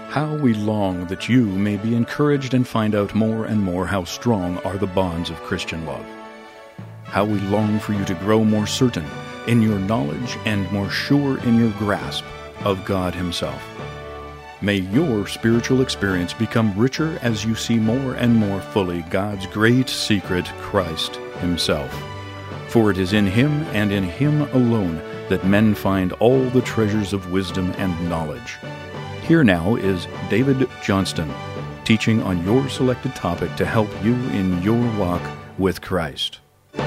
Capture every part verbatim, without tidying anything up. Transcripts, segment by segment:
How we long that you may be encouraged and find out more and more how strong are the bonds of Christian love. How we long for you to grow more certain in your knowledge and more sure in your grasp of God Himself. May your spiritual experience become richer as you see more and more fully God's great secret, Christ Himself. For it is in Him and in Him alone that men find all the treasures of wisdom and knowledge. Here now is David Johnston, teaching on your selected topic to help you in your walk with Christ.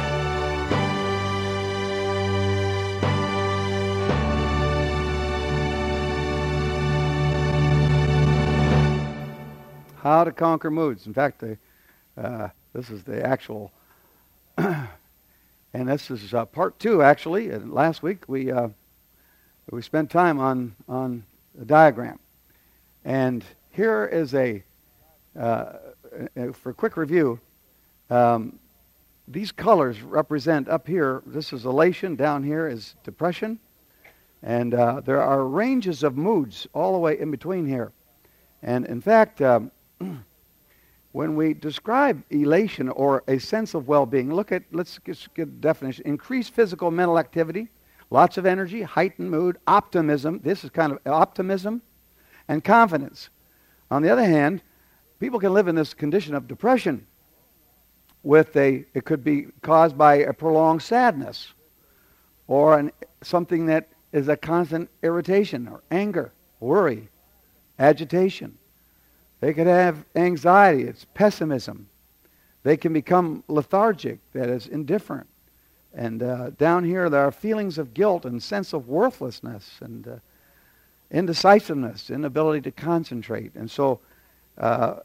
How to conquer moods. In fact, the, uh, this is the actual, and this is uh, part two, actually. And last week we uh, we spent time on on the diagram, and here is a uh, for a quick review. Um, these colors represent up here. This is elation. Down here is depression, and uh, there are ranges of moods all the way in between here. And in fact. Um, When we describe elation or a sense of well-being, look at, let's just get a definition. Increased physical and mental activity, lots of energy, heightened mood, optimism. This is kind of optimism and confidence. On the other hand, people can live in this condition of depression with a, it could be caused by a prolonged sadness or an, something that is a constant irritation or anger, worry, agitation. They could have anxiety, it's pessimism. They can become lethargic, that is indifferent. And uh, down here there are feelings of guilt and sense of worthlessness and uh, indecisiveness, inability to concentrate. And so uh,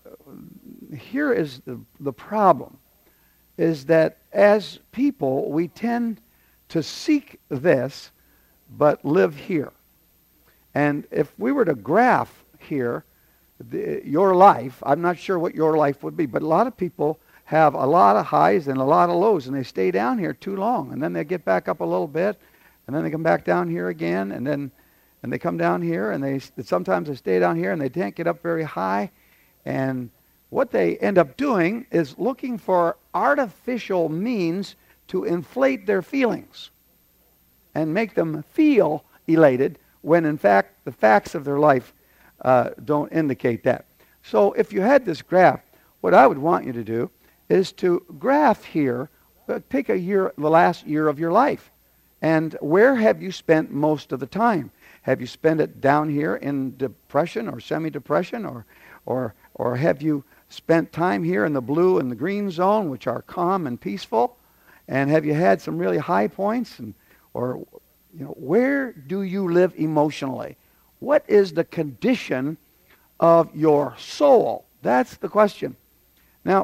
here is the, the problem, is that as people we tend to seek this but live here. And if we were to graph here, The, your life, I'm not sure what your life would be, but a lot of people have a lot of highs and a lot of lows, and they stay down here too long, and then they get back up a little bit, and then they come back down here again, and then and they come down here, and they sometimes they stay down here, and they can't get up very high, and what they end up doing is looking for artificial means to inflate their feelings and make them feel elated, when in fact the facts of their life Uh, don't indicate that. So if you had this graph, what I would want you to do is to graph here, uh, take a year, the last year of your life, and where have you spent most of the time? Have you spent it down here in depression or semi-depression, or, or, or have you spent time here in the blue and the green zone, which are calm and peaceful? And have you had some really high points? And, or, you know, where do you live emotionally? What is the condition of your soul? That's the question. Now,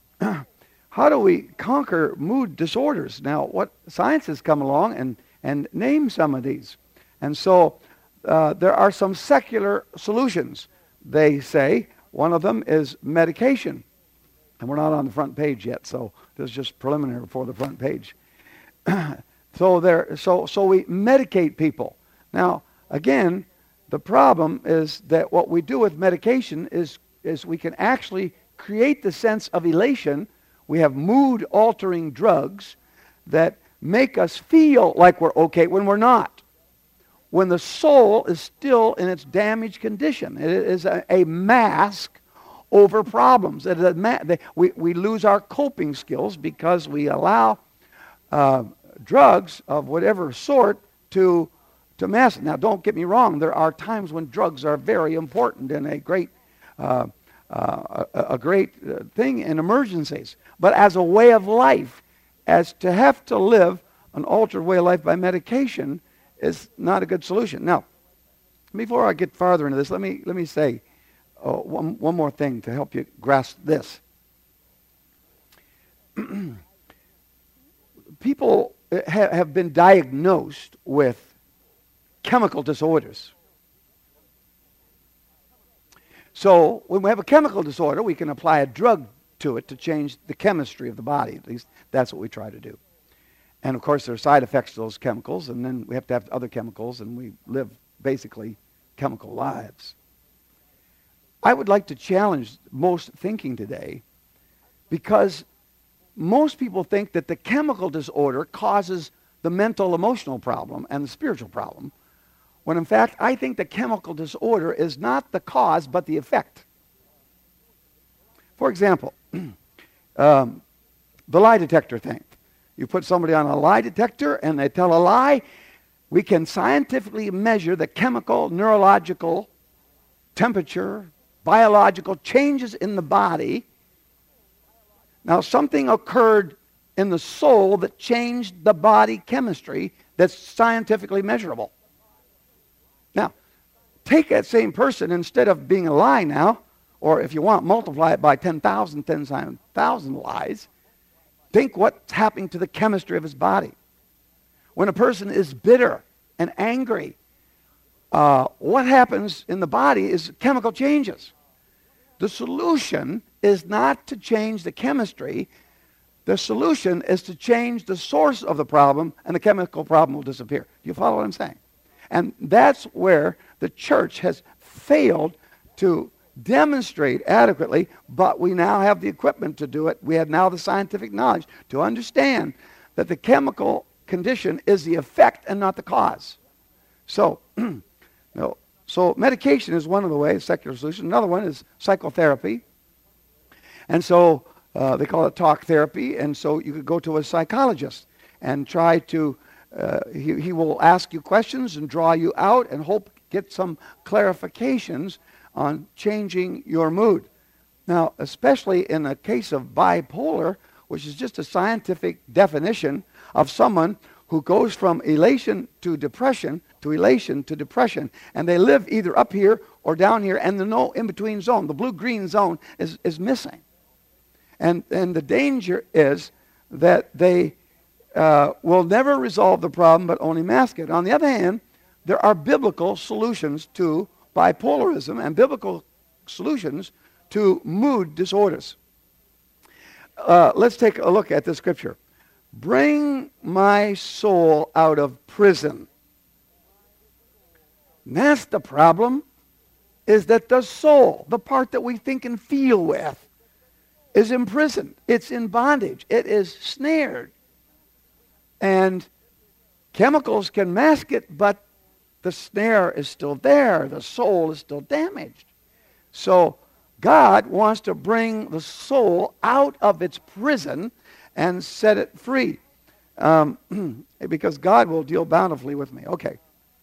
how do we conquer mood disorders? Now, what science has come along and, and named some of these. And so uh, there are some secular solutions. They say one of them is medication. And we're not on the front page yet, so this is just preliminary before the front page. so there, so so we medicate people. Now, again, the problem is that what we do with medication is, is we can actually create the sense of elation. We have mood-altering drugs that make us feel like we're okay when we're not, when the soul is still in its damaged condition. It is a, a mask over problems. It is a ma- they, we, we lose our coping skills because we allow uh, drugs of whatever sort to to mask. Now, don't get me wrong. There are times when drugs are very important and a great, uh, uh, a, a great thing in emergencies. But as a way of life, as to have to live an altered way of life by medication is not a good solution. Now, before I get farther into this, let me let me say uh, one one more thing to help you grasp this. People ha- have been diagnosed with chemical disorders. So when we have a chemical disorder, we can apply a drug to it to change the chemistry of the body. At least that's what we try to do. And of course there are side effects to those chemicals, and then we have to have other chemicals, and we live basically chemical lives. I would like to challenge most thinking today, because most people think that the chemical disorder causes the mental emotional problem and the spiritual problem, when in fact I think the chemical disorder is not the cause but the effect. For example, um, the lie detector thing. You put somebody on a lie detector and they tell a lie, we can scientifically measure the chemical, neurological, temperature, biological changes in the body. Now, something occurred in the soul that changed the body chemistry that's scientifically measurable. Now, take that same person, instead of being a lie now, or if you want, multiply it by ten thousand, ten thousand lies, think what's happening to the chemistry of his body. When a person is bitter and angry, uh, what happens in the body is chemical changes. The solution is not to change the chemistry. The solution is to change the source of the problem, and the chemical problem will disappear. Do you follow what I'm saying? And that's where the church has failed to demonstrate adequately, but we now have the equipment to do it. We have now the scientific knowledge to understand that the chemical condition is the effect and not the cause. So, no. So medication is one of the ways, secular solution. Another one is psychotherapy. And so uh, they call it talk therapy. And so you could go to a psychologist and try to, uh, he, he will ask you questions and draw you out and hope get some clarifications on changing your mood. Now, especially in a case of bipolar, which is just a scientific definition of someone who goes from elation to depression, to elation to depression, and they live either up here or down here, and the no in-between zone, the blue-green zone, is, is missing. And, and the danger is that they uh, will never resolve the problem, but only mask it. On the other hand, there are biblical solutions to bipolarism and biblical solutions to mood disorders. Uh, let's take a look at the scripture. Bring my soul out of prison. And that's the problem, is that the soul, the part that we think and feel with, is imprisoned. It's in bondage. It is snared. And chemicals can mask it, but the snare is still there. The soul is still damaged. So God wants to bring the soul out of its prison and set it free. Um, because God will deal bountifully with me. Okay.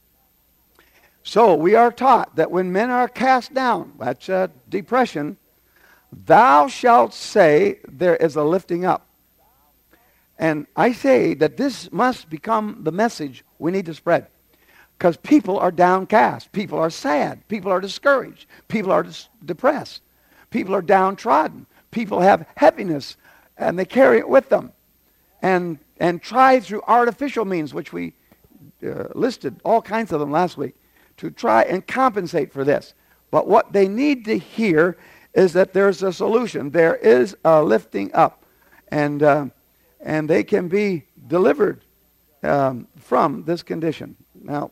So we are taught that when men are cast down, that's uh, depression, thou shalt say there is a lifting up. And I say that this must become the message we need to spread. Because people are downcast. People are sad. People are discouraged. People are dis- depressed. People are downtrodden. People have heaviness, and they carry it with them. And and try through artificial means, which we uh, listed all kinds of them last week, to try and compensate for this. But what they need to hear is that there's a solution. There is a lifting up. And, uh, and they can be delivered um, from this condition. Now,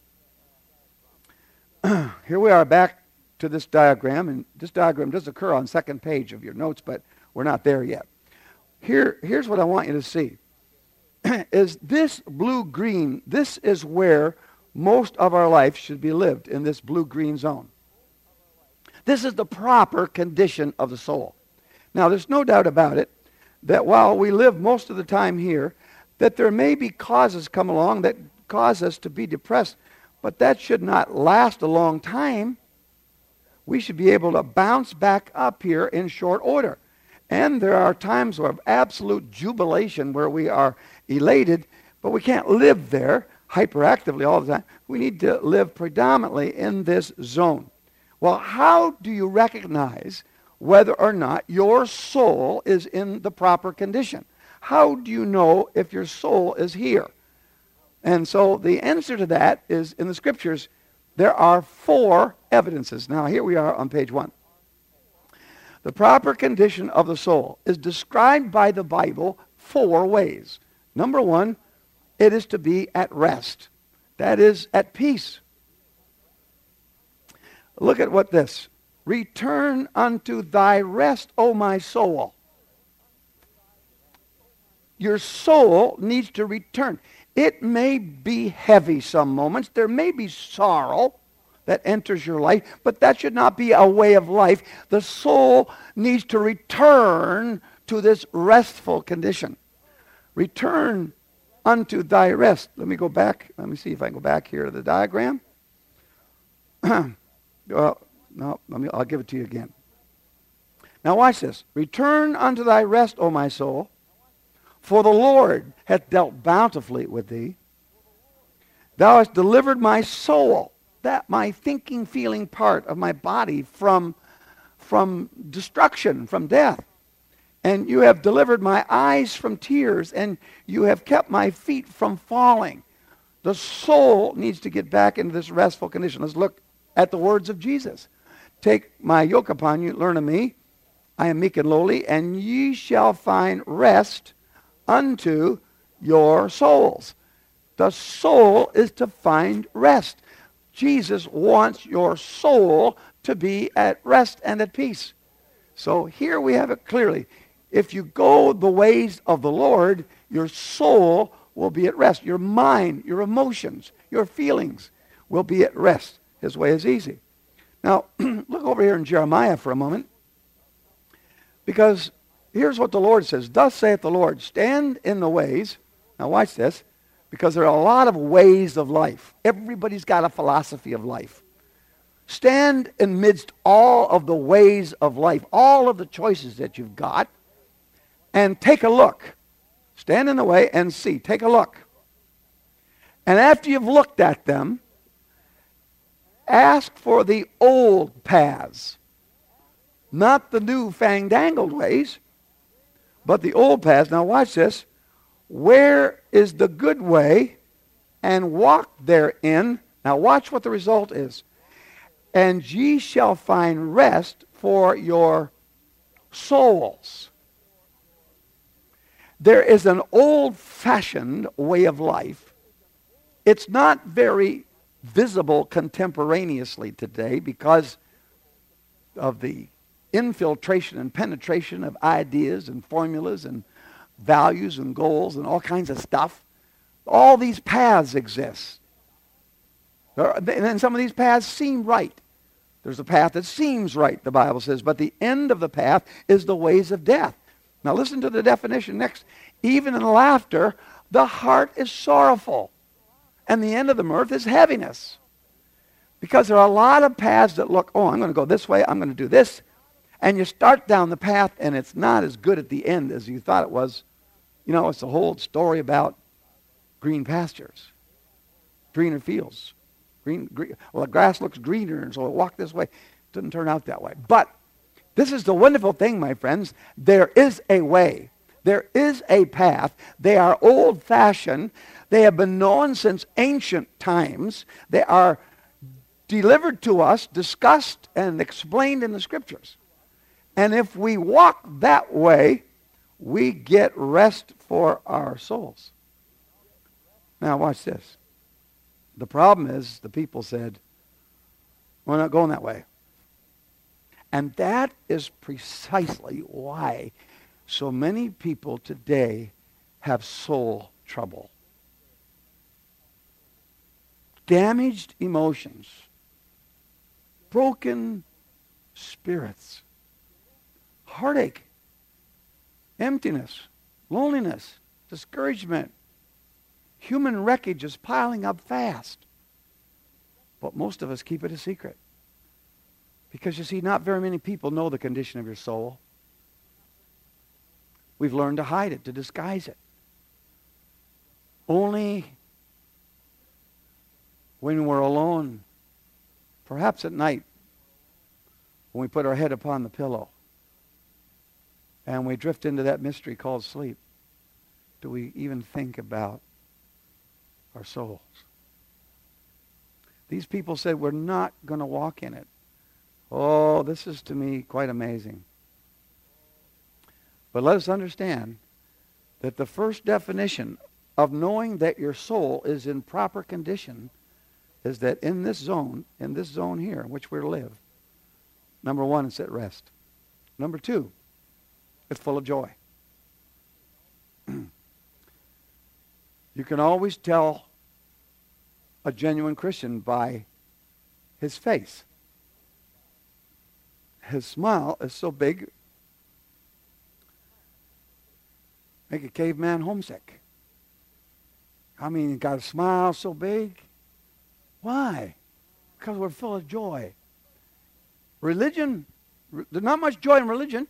here we are back to this diagram, and this diagram does occur on the second page of your notes, but we're not there yet. Here, here's what I want you to see. Is this blue-green, this is where most of our life should be lived, in this blue-green zone. This is the proper condition of the soul. Now, there's no doubt about it that while we live most of the time here, that there may be causes come along that cause us to be depressed, but that should not last a long time. We should be able to bounce back up here in short order. And there are times of absolute jubilation where we are elated, but we can't live there hyperactively all the time. We need to live predominantly in this zone. Well, how do you recognize whether or not your soul is in the proper condition? How do you know if your soul is here? And so the answer to that is, in the scriptures, there are four evidences. Now, here we are on page one. The proper condition of the soul is described by the Bible four ways. Number one, it is to be at rest. That is, at peace. Look at what this Return unto thy rest, O my soul. Your soul needs to return. It may be heavy some moments. There may be sorrow that enters your life, but that should not be a way of life. The soul needs to return to this restful condition. Return unto thy rest. Let me go back. Let me see if I can go back here to the diagram. Well, no, let me, I'll give it to you again. Now watch this. Return unto thy rest, O my soul, for the Lord hath dealt bountifully with thee. Thou hast delivered my soul, that my thinking, feeling part of my body, from, from destruction, from death. And you have delivered my eyes from tears, and you have kept my feet from falling. The soul needs to get back into this restful condition. Let's look at the words of Jesus. Take my yoke upon you, learn of me. I am meek and lowly, and ye shall find rest unto your souls. The soul is to find rest. Jesus wants your soul to be at rest and at peace. So here we have it clearly. If you go the ways of the Lord, your soul will be at rest. Your mind, your emotions, your feelings will be at rest. His way is easy. Now, look over here in Jeremiah for a moment. Because here's what the Lord says. Thus saith the Lord, stand in the ways. Now watch this. Because there are a lot of ways of life. Everybody's got a philosophy of life. Stand amidst all of the ways of life, all of the choices that you've got, and take a look. Stand in the way and see. Take a look. And after you've looked at them, ask for the old paths. Not the new fandangled ways, but the old paths. Now watch this. Where is the good way, and walk therein. Now watch what the result is. And ye shall find rest for your souls. There is an old-fashioned way of life. It's not very visible contemporaneously today because of the infiltration and penetration of ideas and formulas and values and goals and all kinds of stuff. All these paths exist. There are, and then some of these paths seem right. There's a path that seems right, the Bible says, but the end of the path is the ways of death. Now listen to the definition next. Even in laughter, the heart is sorrowful, and the end of the mirth is heaviness. Because there are a lot of paths that look, oh, I'm going to go this way, I'm going to do this, and you start down the path, and it's not as good at the end as you thought it was. You know, it's the whole story about green pastures, greener fields. Green, green, well, the grass looks greener, and so I walk this way. It didn't turn out that way. But this is the wonderful thing, my friends. There is a way. There is a path. They are old-fashioned. They have been known since ancient times. They are delivered to us, discussed, and explained in the Scriptures. And if we walk that way, we get rest for our souls. Now watch this. The problem is the people said, we're not going that way. And that is precisely why so many people today have soul trouble. Damaged emotions, broken spirits, heartache, emptiness, loneliness, discouragement. Human wreckage is piling up fast. But most of us keep it a secret. Because you see, not very many people know the condition of your soul. We've learned to hide it, to disguise it. Only when we're alone, perhaps at night, when we put our head upon the pillow, and we drift into that mystery called sleep, do we even think about our souls. These people said, we're not going to walk in it. Oh, this is to me quite amazing. But let us understand that the first definition of knowing that your soul is in proper condition is that in this zone, in this zone here in which we live, Number one, it's at rest. Number two, it's full of joy. You can always tell a genuine Christian by his face. His smile is so big, make a caveman homesick. I mean, he got a smile so big. Why? Because we're full of joy. Religion, there's not much joy in religion.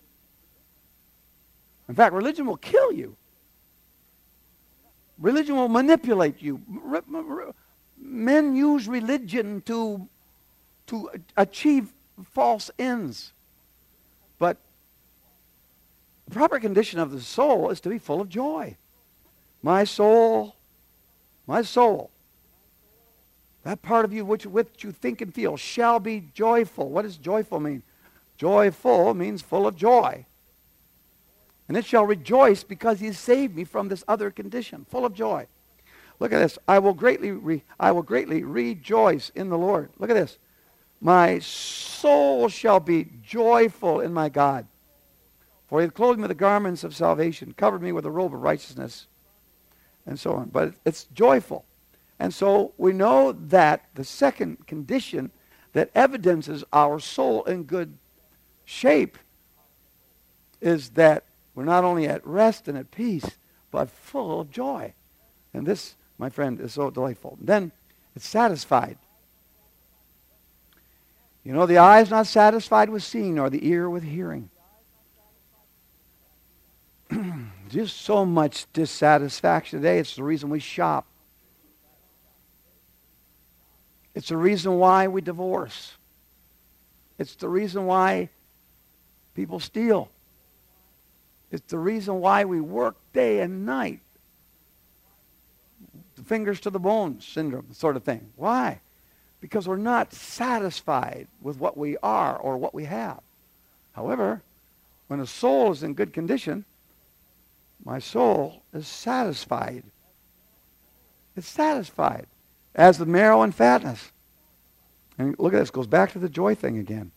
In fact, religion will kill you. Religion will manipulate you. Men use religion to, to achieve false ends. But the proper condition of the soul is to be full of joy. My soul, my soul, that part of you which, which you think and feel shall be joyful. What does joyful mean? Joyful means full of joy. And it shall rejoice because he saved me from this other condition, full of joy. Look at this. I will greatly, re, I will greatly rejoice in the Lord. Look at this. My soul shall be joyful in my God. For he hath clothed me with the garments of salvation, covered me with a robe of righteousness, and so on. But it's joyful. And so we know that the second condition that evidences our soul in good shape is that we're not only at rest and at peace, but full of joy. And this, my friend, is so delightful. Then it's satisfied. You know, the eye is not satisfied with seeing, nor the ear with hearing. Just so much dissatisfaction today. It's the reason we shop. It's the reason why we divorce. It's the reason why people steal. It's the reason why we work day and night. The fingers to the bones syndrome sort of thing. Why? Because we're not satisfied with what we are or what we have. However, when a soul is in good condition, my soul is satisfied. It's satisfied. As the marrow and fatness. And look at this. It goes back to the joy thing again.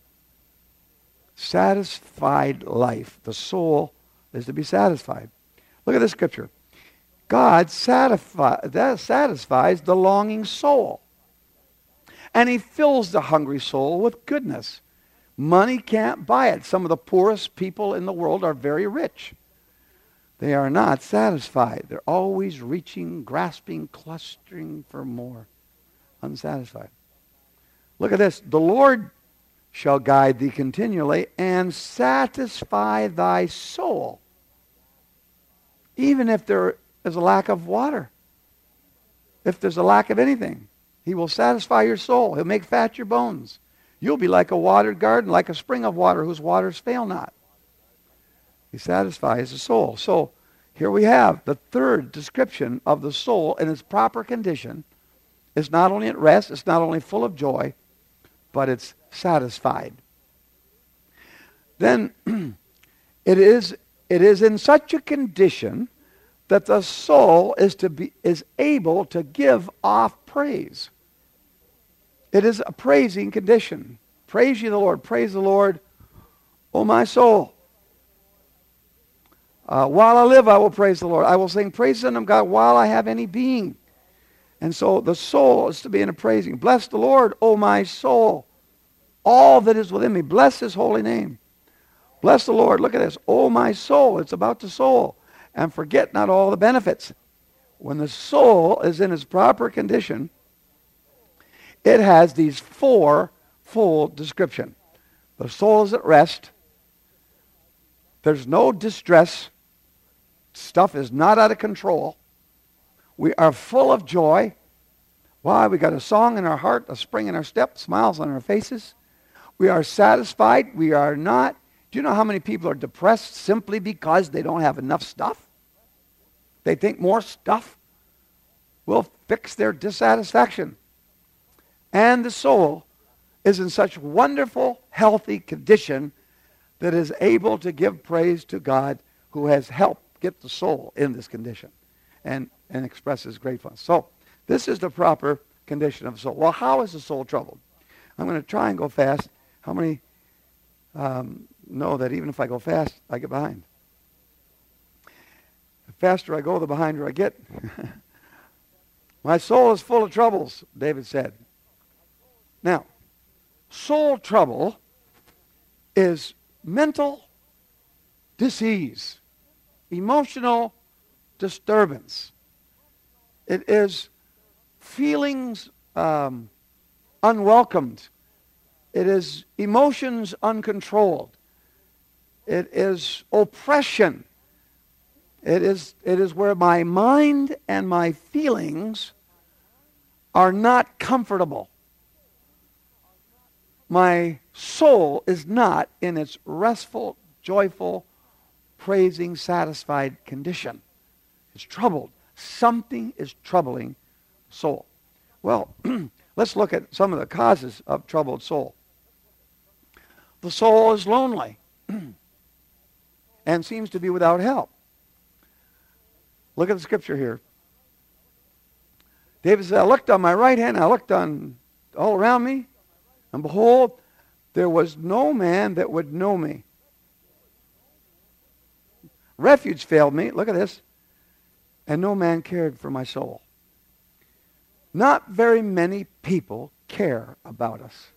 Satisfied life. The soul is to be satisfied. Look at this scripture. God satisfy, that satisfies the longing soul. And he fills the hungry soul with goodness. Money can't buy it. Some of the poorest people in the world are very rich. They are not satisfied. They're always reaching, grasping, clustering for more. Unsatisfied. Look at this. The Lord shall guide thee continually and satisfy thy soul. Even if there is a lack of water. If there's a lack of anything. He will satisfy your soul. He'll make fat your bones. You'll be like a watered garden, like a spring of water whose waters fail not. He satisfies the soul. So here we have the third description of the soul in its proper condition. It's not only at rest, it's not only full of joy, but it's satisfied. Then it is it is in such a condition that the soul is to be is able to give off praise. It is a praising condition. Praise ye the Lord. Praise the Lord, O my soul. Uh, while I live, I will praise the Lord. I will sing praises unto God while I have any being. And so the soul is to be in a praising. Bless the Lord, O my soul. All that is within me. Bless his holy name. Bless the Lord. Look at this. O my soul. It's about the soul. And forget not all the benefits. When the soul is in its proper condition, it has these four full description. The soul is at rest. There's no distress. Stuff is not out of control. We are full of joy. Why? We got a song in our heart, a spring in our step, smiles on our faces. We are satisfied. We are not. Do you know how many people are depressed simply because they don't have enough stuff? They think more stuff will fix their dissatisfaction. And the soul is in such wonderful, healthy condition that is able to give praise to God who has helped get the soul in this condition and, and expresses gratefulness. So this is the proper condition of the soul. Well, how is the soul troubled? I'm going to try and go fast. How many um, know that even if I go fast, I get behind. The faster I go, the behinder I get. My soul is full of troubles, David said. Now, soul trouble is mental disease, emotional disturbance. It is feelings um, unwelcomed. It is emotions uncontrolled. It is oppression. It is, it is where my mind and my feelings are not comfortable. My soul is not in its restful, joyful, praising, satisfied condition. It's troubled. Something is troubling soul. Well, let's look at some of the causes of troubled soul. The soul is lonely and seems to be without help. Look at the scripture here. David said, I looked on my right hand, I looked on all around me, and behold, there was no man that would know me. Refuge failed me. Look at this. And no man cared for my soul. Not very many people care about us.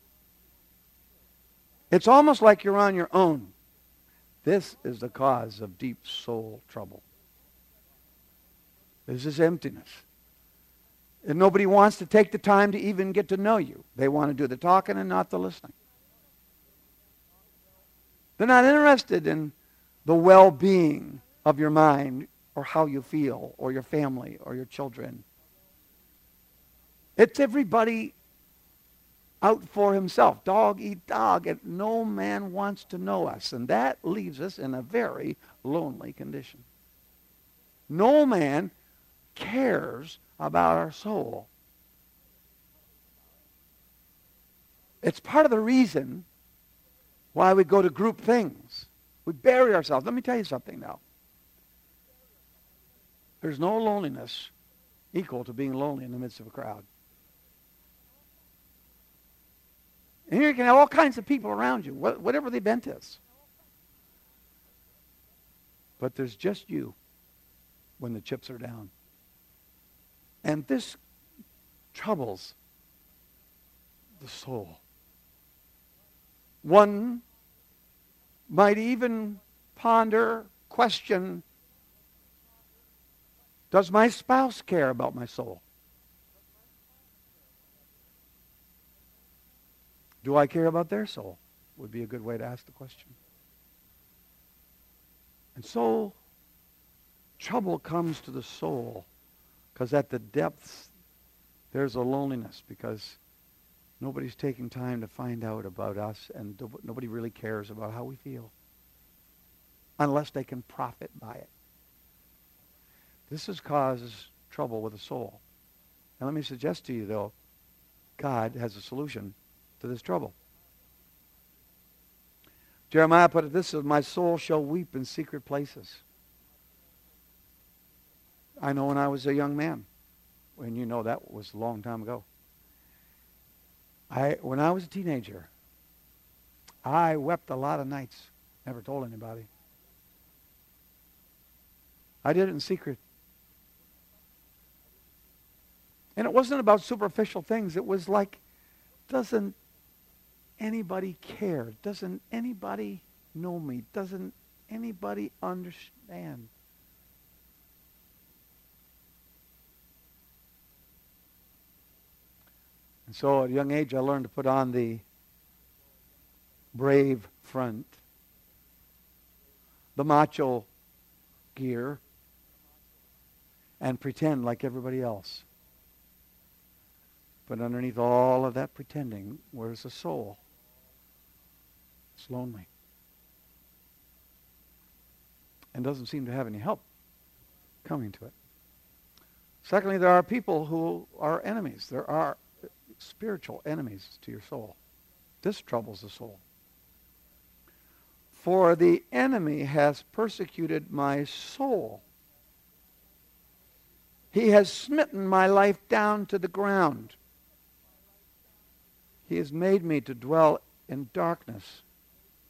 It's almost like you're on your own. This is the cause of deep soul trouble. This is emptiness. And nobody wants to take the time to even get to know you. They want to do the talking and not the listening. They're not interested in the well-being of your mind or how you feel or your family or your children. It's everybody out for himself. Dog eat dog, and no man wants to know us. And that leaves us in a very lonely condition. No man cares about our soul. It's part of the reason why we go to group things. We bury ourselves. Let me tell you something now. There's no loneliness equal to being lonely in the midst of a crowd. And here you can have all kinds of people around you, whatever the event is. But there's just you when the chips are down. And this troubles the soul. One might even ponder, question, does my spouse care about my soul? Do I care about their soul? Would be a good way to ask the question. And so, trouble comes to the soul because at the depths, there's a loneliness because nobody's taking time to find out about us, and nobody really cares about how we feel unless they can profit by it. This is causes trouble with the soul. And let me suggest to you, though, God has a solution to this trouble. Jeremiah put it this way, my soul shall weep in secret places. I know when I was a young man, and you know that was a long time ago. I, when I was a teenager, I wept a lot of nights. Never told anybody. I did it in secret. And it wasn't about superficial things. It was like, doesn't anybody care? Doesn't anybody know me? Doesn't anybody understand? And so at a young age, I learned to put on the brave front, the macho gear, and pretend like everybody else. But underneath all of that pretending, where's the soul? It's lonely. And doesn't seem to have any help coming to it. Secondly, there are people who are enemies. There are spiritual enemies to your soul. This troubles the soul. For the enemy has persecuted my soul. He has smitten my life down to the ground. He has made me to dwell in darkness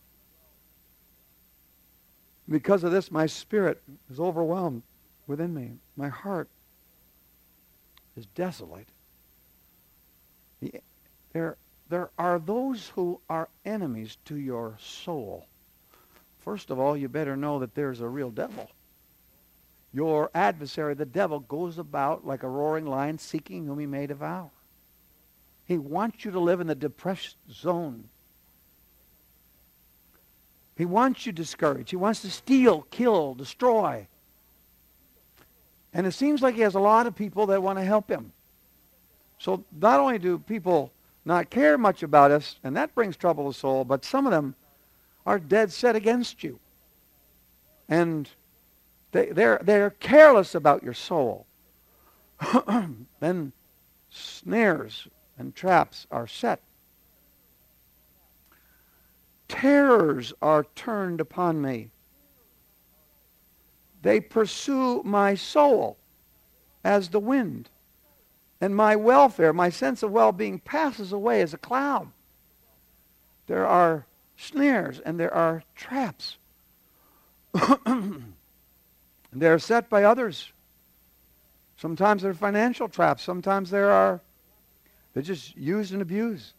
Because of this, my spirit is overwhelmed within me. My heart is desolate. There, there are those who are enemies to your soul. First of all, you better know that there's a real devil. Your adversary, the devil, goes about like a roaring lion seeking whom he may devour. He wants you to live in the depressed zone. He wants you discouraged. He wants to steal, kill, destroy. And it seems like he has a lot of people that want to help him. So not only do people not care much about us, and that brings trouble to the soul, but some of them are dead set against you. And they, they're, they're careless about your soul. Then snares and traps are set. Terrors are turned upon me. They pursue my soul as the wind. And my welfare, my sense of well-being passes away as a cloud. There are snares and there are traps. They're set by others. Sometimes they're financial traps. Sometimes there are, they're just used and abused.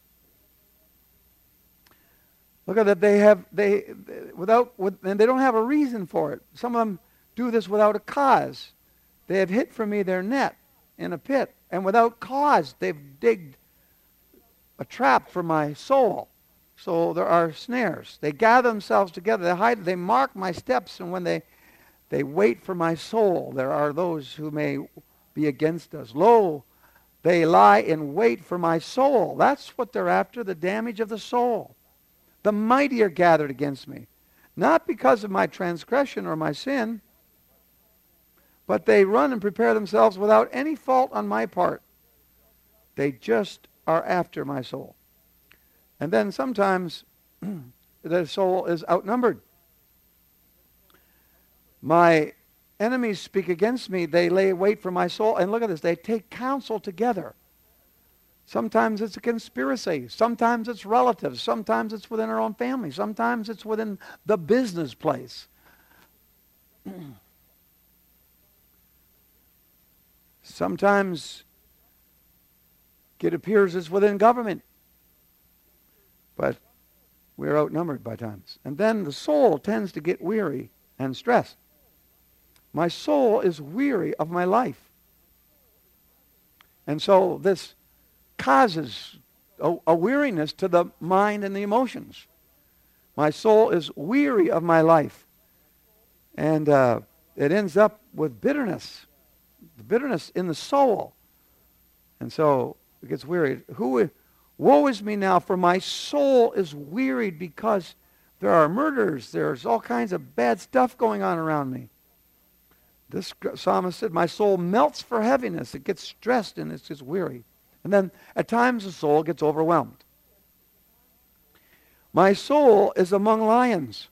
Look at that. They have, they, without, with, and they don't have a reason for it. Some of them do this without a cause. They have hid from me their net in a pit. And without cause, they've digged a trap for my soul. So there are snares. They gather themselves together. They hide. They mark my steps. And when they, they wait for my soul, there are those who may be against us. Lo, they lie in wait for my soul. That's what they're after, the damage of the soul. The mighty are gathered against me. Not because of my transgression or my sin, but they run and prepare themselves without any fault on my part. They just are after my soul. And then sometimes the soul is outnumbered. My enemies speak against me. They lay wait for my soul. And look at this. They take counsel together. Sometimes it's a conspiracy. Sometimes it's relatives. Sometimes it's within our own family. Sometimes it's within the business place. Sometimes it appears it's within government. But we're outnumbered by times. And then the soul tends to get weary and stressed. My soul is weary of my life. And so this causes a, a weariness to the mind and the emotions. My soul is weary of my life. And uh, it ends up with bitterness. The bitterness in the soul. And so it gets wearied. Who, woe is me now, for my soul is wearied because there are murders. There's all kinds of bad stuff going on around me. This psalmist said, my soul melts for heaviness. It gets stressed and it's just weary. And then at times the soul gets overwhelmed. My soul is among lions.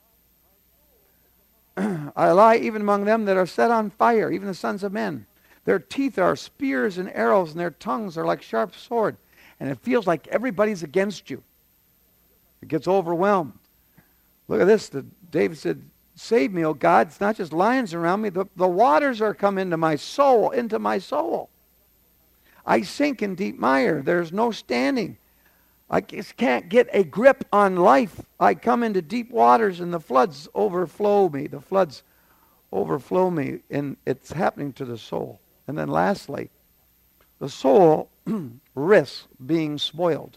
I lie even among them that are set on fire, even the sons of men. Their teeth are spears and arrows, and their tongues are like sharp sword. And it feels like everybody's against you. It gets overwhelmed. Look at this. The, David said, save me, O God. It's not just lions around me. The, the waters are come into my soul, into my soul. I sink in deep mire. There's no standing. I just can't get a grip on life. I come into deep waters and the floods overflow me. The floods overflow me, and it's happening to the soul. And then lastly, the soul risks being spoiled.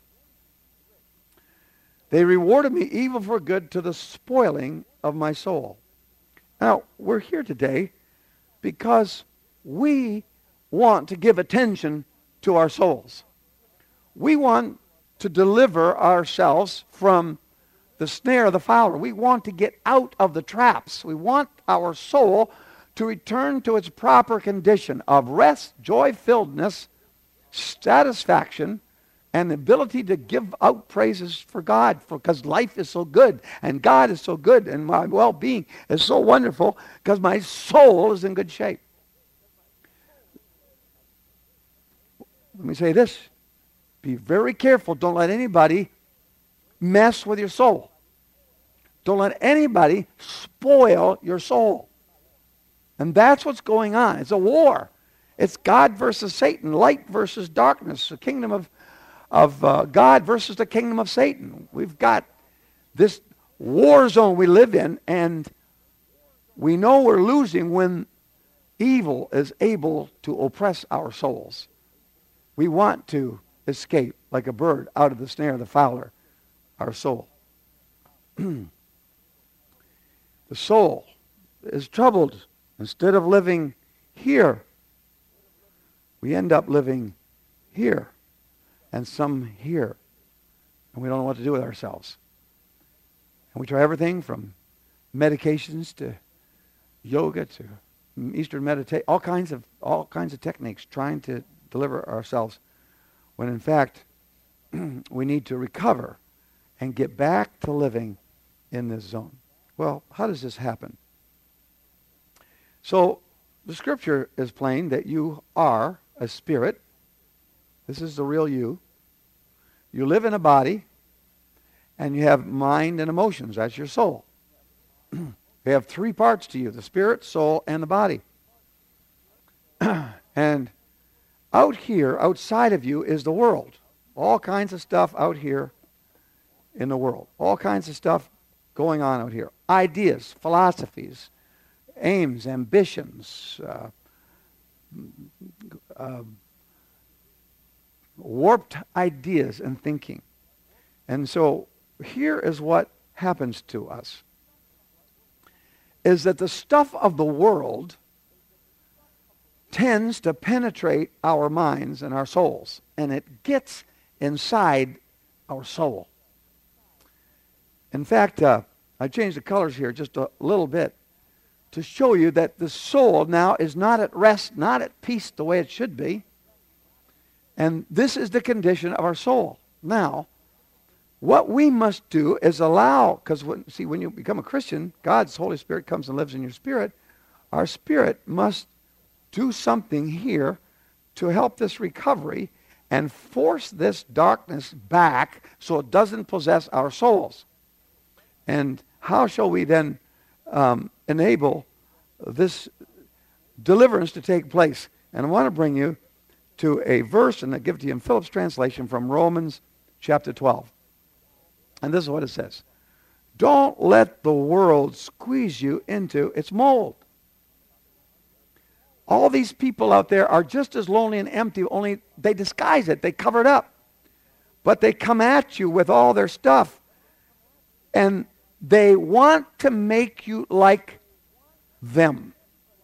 They rewarded me evil for good to the spoiling of my soul. Now, we're here today because we want to give attention to our souls. We want to deliver ourselves from the snare of the fowler. We want to get out of the traps. We want our soul to return to its proper condition of rest, joy-filledness, satisfaction, and the ability to give out praises for God, because life is so good, and God is so good, and my well-being is so wonderful, because my soul is in good shape. Let me say this. Be very careful. Don't let anybody mess with your soul. Don't let anybody spoil your soul. And that's what's going on. It's a war. It's God versus Satan, light versus darkness, the kingdom of, of uh, God versus the kingdom of Satan. We've got this war zone we live in, and we know we're losing when evil is able to oppress our souls. We want to escape like a bird out of the snare of the fowler, our soul. The soul is troubled. Instead of living here, we end up living here, and some here, and we don't know what to do with ourselves. And we try everything from medications to yoga to Eastern meditation, all kinds of all kinds of techniques trying to deliver ourselves, when in fact we need to recover and get back to living in this zone. Well, how does this happen? So the scripture is plain that you are a spirit. This is the real you. You live in a body, and you have mind and emotions. That's your soul. You have three parts to you: the spirit, soul, and the body. And out here, outside of you, is the world. All kinds of stuff out here in the world. All kinds of stuff going on out here. Ideas, philosophies, aims, ambitions, uh, uh, warped ideas and thinking. And so here is what happens to us, is that the stuff of the world tends to penetrate our minds and our souls, and it gets inside our soul. In fact, uh, I changed the colors here just a little bit to show you that the soul now is not at rest, not at peace the way it should be. And this is the condition of our soul. Now, what we must do is allow, because when, see, when you become a Christian, God's Holy Spirit comes and lives in your spirit. Our spirit must do something here to help this recovery and force this darkness back so it doesn't possess our souls. And how shall we then um, enable this deliverance to take place? And I want to bring you to a verse, and I give it to you in Phillips' translation from Romans chapter twelve. And this is what it says. Don't let the world squeeze you into its mold. All these people out there are just as lonely and empty, only they disguise it, they cover it up. But they come at you with all their stuff. And they want to make you like them.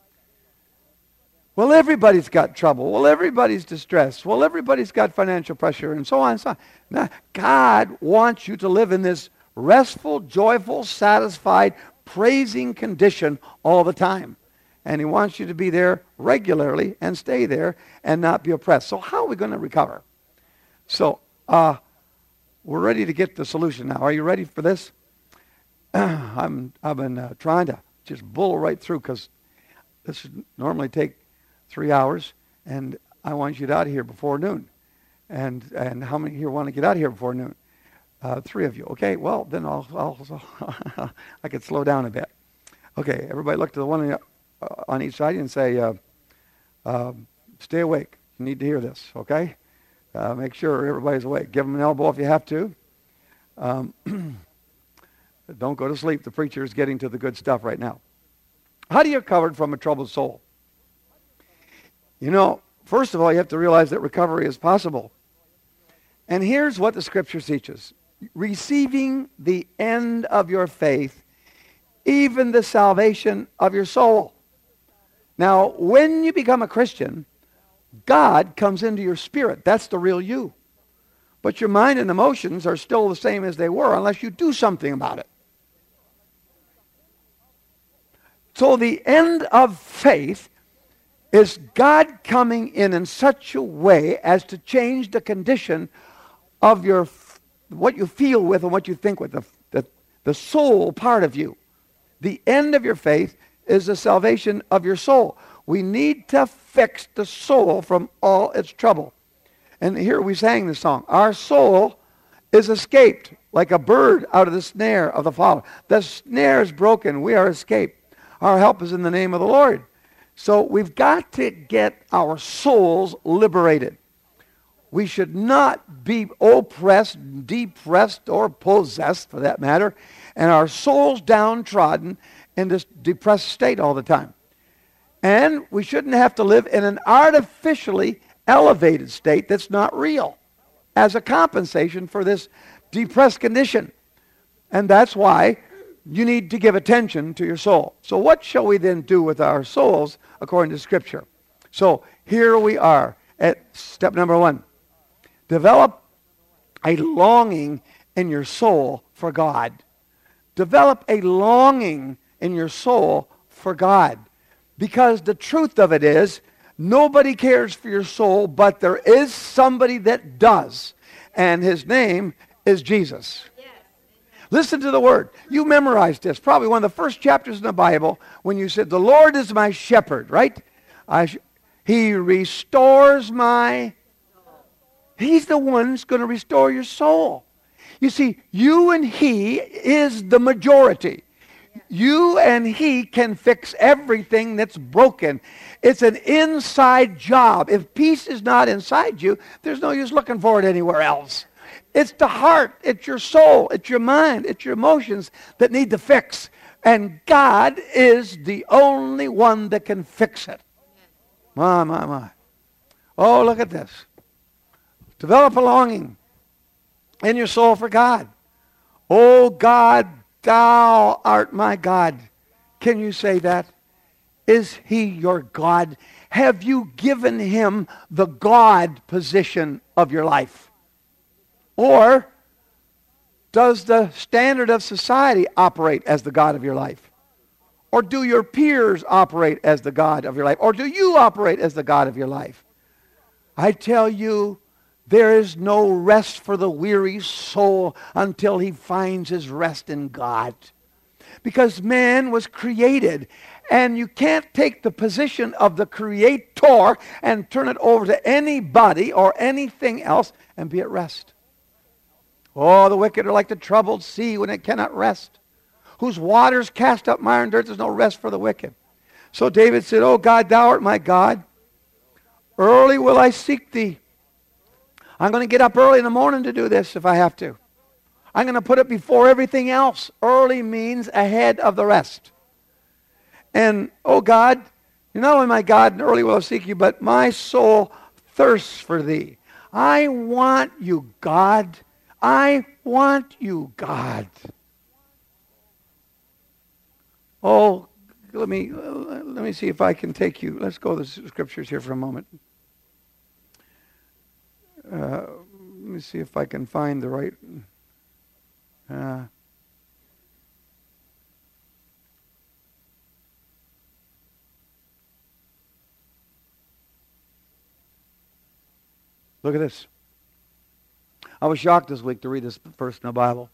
Well, everybody's got trouble. Well, everybody's distressed. Well, everybody's got financial pressure, and so on and so on. Now, God wants you to live in this restful, joyful, satisfied, praising condition all the time. And He wants you to be there regularly and stay there and not be oppressed. So how are we going to recover? So uh, we're ready to get the solution now. Are you ready for this? I'm, I've been uh, trying to just bull right through, because this would normally take three hours, and I want you to get out of here before noon. And and how many here want to get out of here before noon? Uh, three of you. Okay, well, then I'll, I'll I could slow down a bit. Okay, everybody look to the one on, the, uh, on each side and say, uh, uh, stay awake. You need to hear this, okay? Uh, make sure everybody's awake. Give them an elbow if you have to. Um, don't go to sleep. The preacher is getting to the good stuff right now. How do you recover from a troubled soul? You know, first of all, you have to realize that recovery is possible. And here's what the Scripture teaches. Receiving the end of your faith, even the salvation of your soul. Now, when you become a Christian, God comes into your spirit. That's the real you. But your mind and emotions are still the same as they were unless you do something about it. So the end of faith is God coming in in such a way as to change the condition of your, what you feel with and what you think with, the, the, the soul part of you. The end of your faith is the salvation of your soul. We need to fix the soul from all its trouble. And here we sang the song. Our soul is escaped. like a bird out of the snare of the fowler. The snare is broken. We are escaped. Our help is in the name of the Lord. So we've got to get our souls liberated. We should not be oppressed, depressed, or possessed, for that matter, and our souls downtrodden in this depressed state all the time. And we shouldn't have to live in an artificially elevated state that's not real as a compensation for this depressed condition. And that's why you need to give attention to your soul. So what shall we then do with our souls according to Scripture? So here we are at step number one. Develop a longing in your soul for God. Develop a longing in your soul for God. Because the truth of it is, nobody cares for your soul, but there is somebody that does. And his name is Jesus. Yes. Listen to the word. You memorized this. Probably one of the first chapters in the Bible when you said, the Lord is my shepherd, right? I sh- he restores my... He's the one who's going to restore your soul. You see, you and he is the majority. You and he can fix everything that's broken. It's an inside job. If peace is not inside you, there's no use looking for it anywhere else. It's the heart, it's your soul, it's your mind, it's your emotions that need to fix. And God is the only one that can fix it. My, my, my. Oh, look at this. Develop a longing in your soul for God. Oh, God, thou art my God. Can you say that? Is he your God? Have you given him the God position of your life? Or does the standard of society operate as the God of your life? Or do your peers operate as the God of your life? Or do you operate as the God of your life? I tell you, there is no rest for the weary soul until he finds his rest in God. Because man was created, and you can't take the position of the Creator and turn it over to anybody or anything else and be at rest. Oh, the wicked are like the troubled sea when it cannot rest, whose waters cast up mire and dirt. There's no rest for the wicked. So David said, oh God, thou art my God. Early will I seek thee. I'm going to get up early in the morning to do this if I have to. I'm going to put it before everything else. Early means ahead of the rest. And, oh God, you're not only my God, and early will I seek you, but my soul thirsts for thee. I want you, God. I want you, God. Oh, let me, let me see if I can take you. Let's go to the scriptures here for a moment. Uh, let me see if I can find the right... Uh, look at this. I was shocked this week to read this verse in the Bible.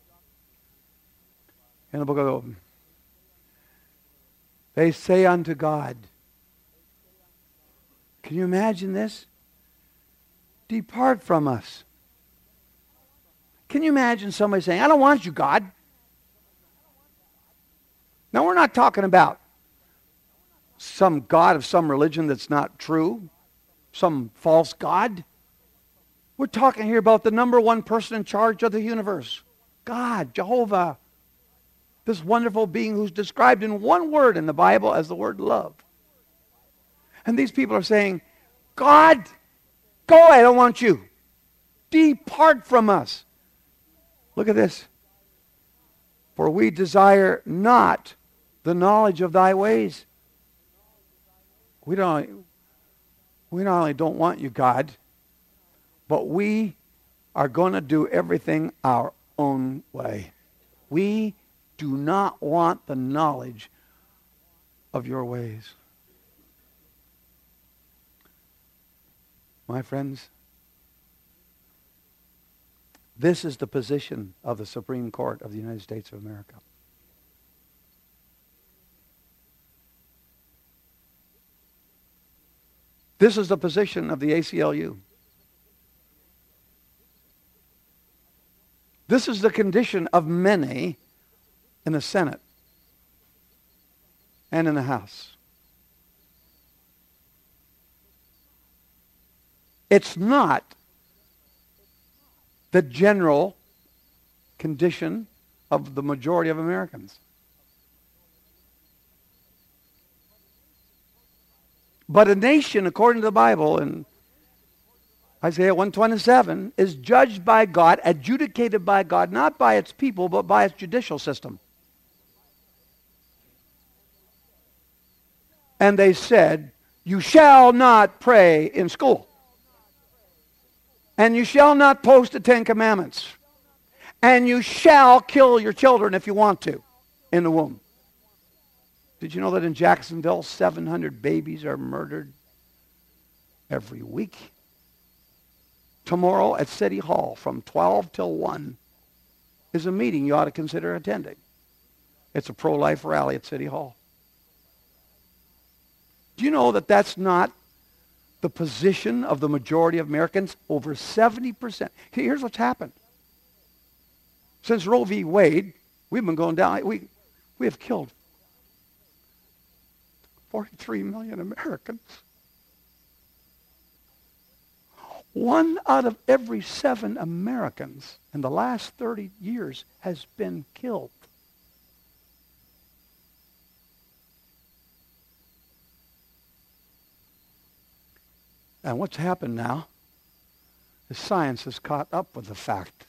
In the book of Job. They say unto God. Can you imagine this? Depart from us. Can you imagine somebody saying, I don't want you, God? Now, we're not talking about some God of some religion that's not true, some false God. We're talking here about the number one person in charge of the universe, God, Jehovah, this wonderful being who's described in one word in the Bible as the word love. And these people are saying, God, go away, I don't want you. Depart from us. Look at this. For we desire not the knowledge of thy ways. We don't, we not only don't want you, God, but we are going to do everything our own way. We do not want the knowledge of your ways. My friends, this is the position of the Supreme Court of the United States of America. This is the position of the A C L U. This is the condition of many in the Senate and in the House. It's not the general condition of the majority of Americans. But a nation, according to the Bible, in Isaiah one twenty-seven, is judged by God, adjudicated by God, not by its people, but by its judicial system. And they said, you shall not pray in school. And you shall not post the Ten Commandments. And you shall kill your children if you want to in the womb. Did you know that in Jacksonville, seven hundred babies are murdered every week? Tomorrow at City Hall from twelve till one is a meeting you ought to consider attending. It's a pro-life rally at City Hall. Do you know that that's not the position of the majority of Americans? Over seventy percent. Here's what's happened. Since Roe v. Wade, we've been going down. We, we have killed forty-three million Americans. One out of every seven Americans in the last thirty years has been killed. And what's happened now is science has caught up with the fact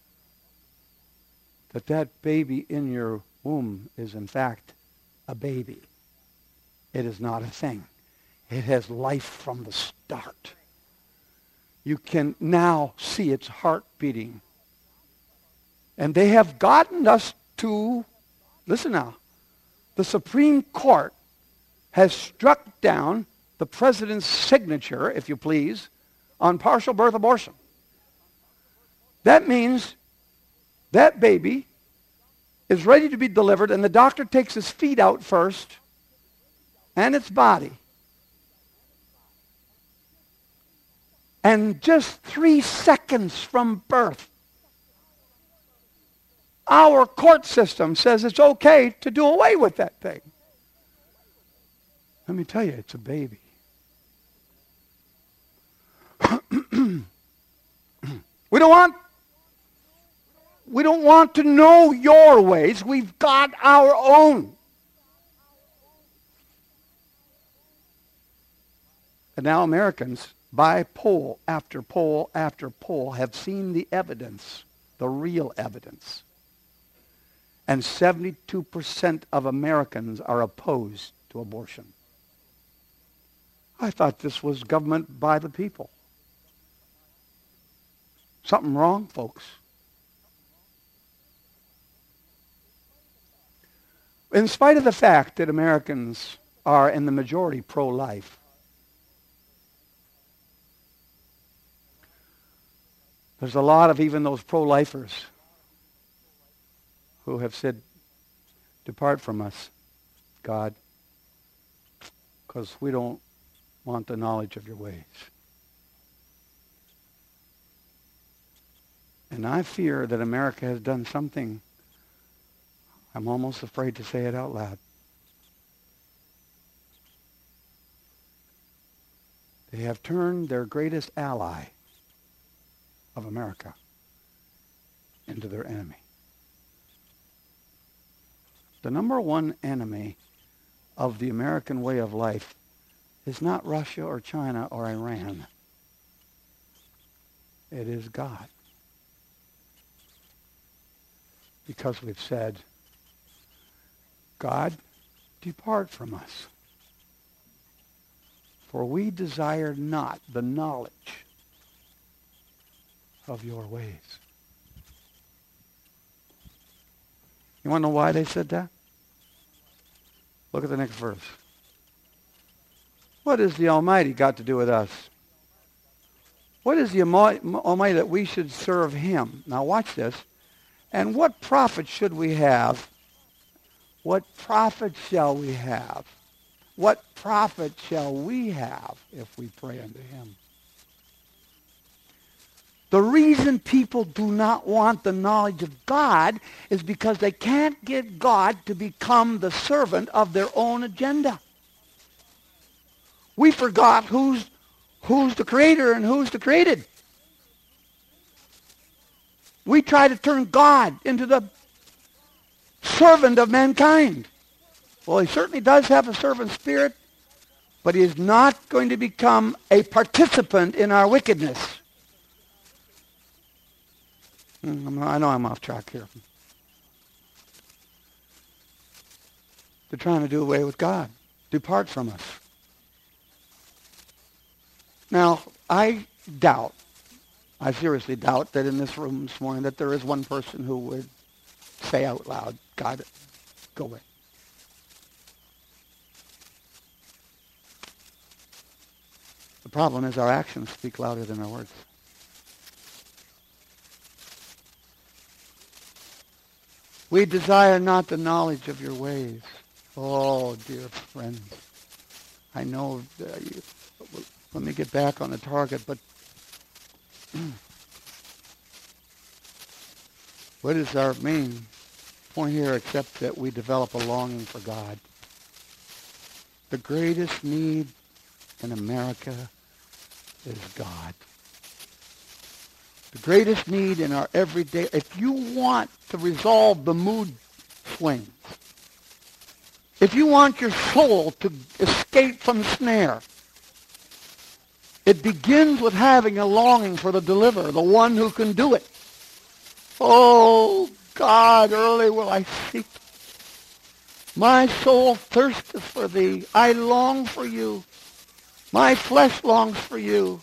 that that baby in your womb is in fact a baby. It is not a thing. It has life from the start. You can now see its heart beating. And they have gotten us to, listen now, the Supreme Court has struck down the president's signature, if you please, on partial birth abortion. That means that baby is ready to be delivered, and the doctor takes his feet out first and its body. And just three seconds from birth, our court system says it's okay to do away with that thing. Let me tell you, it's a baby. We don't want we don't want to know your ways. We've got our own. And now Americans, by poll after poll after poll, have seen the evidence, the real evidence. And seventy-two percent of Americans are opposed to abortion. I thought this was government by the people. Something wrong, folks. In spite of the fact that Americans are in the majority pro-life, there's a lot of even those pro-lifers who have said, depart from us, God, because we don't want the knowledge of your ways. And I fear that America has done something, I'm almost afraid to say it out loud. They have turned their greatest ally of America into their enemy. The number one enemy of the American way of life is not Russia or China or Iran. It is God. Because we've said, God, depart from us. For we desire not the knowledge of your ways. You want to know why they said that? Look at the next verse. What has the Almighty got to do with us? What is the Almighty that we should serve him? Now watch this. And what profit should we have? What profit shall we have? What profit shall we have if we pray unto him? The reason people do not want the knowledge of God is because they can't get God to become the servant of their own agenda. We forgot who's, who's the creator and who's the created. We try to turn God into the servant of mankind. Well, he certainly does have a servant spirit, but he is not going to become a participant in our wickedness. I know I'm off track here. They're trying to do away with God. Depart from us. Now, I doubt, I seriously doubt that in this room this morning that there is one person who would say out loud, God, go away. The problem is our actions speak louder than our words. We desire not the knowledge of your ways. Oh, dear friends. I know uh, you, let me get back on the target, but what is our main point here except that we develop a longing for God? The greatest need in America is God. The greatest need in our everyday, if you want to resolve the mood swings, if you want your soul to escape from the snare, it begins with having a longing for the deliverer, the one who can do it. Oh, God, early will I seek. My soul thirsteth for thee. I long for you. My flesh longs for you.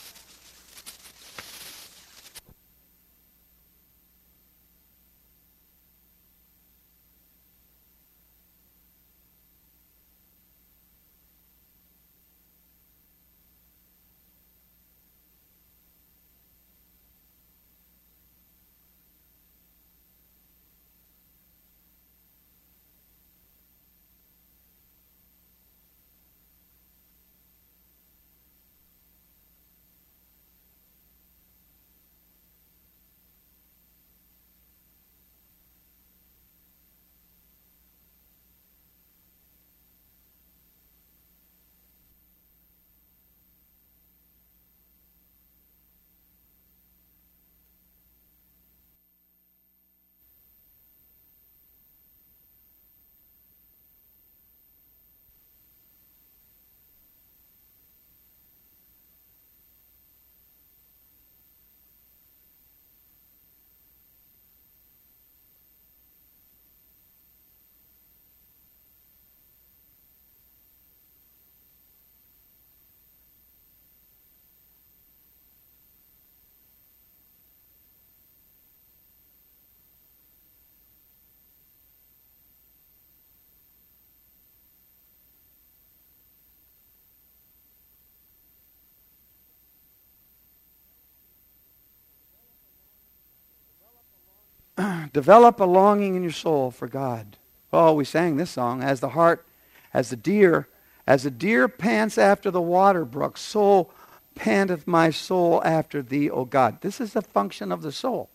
Develop a longing in your soul for God. Oh, we sang this song. As the heart, as the deer, as the deer pants after the water brook, so panteth my soul after thee, O God. This is the function of the soul.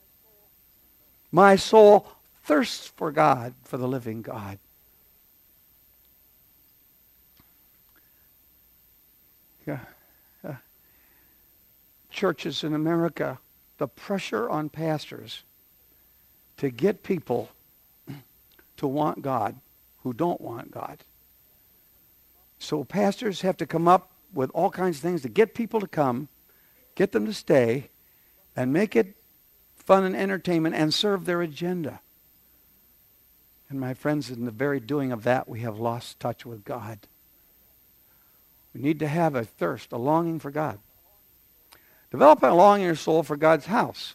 My soul thirsts for God, for the living God. Yeah. Uh, churches in America, the pressure on pastors to get people to want God who don't want God. So pastors have to come up with all kinds of things to get people to come, get them to stay, and make it fun and entertainment and serve their agenda. And my friends, in the very doing of that, we have lost touch with God. We need to have a thirst, a longing for God. Develop a longing in your soul for God's house.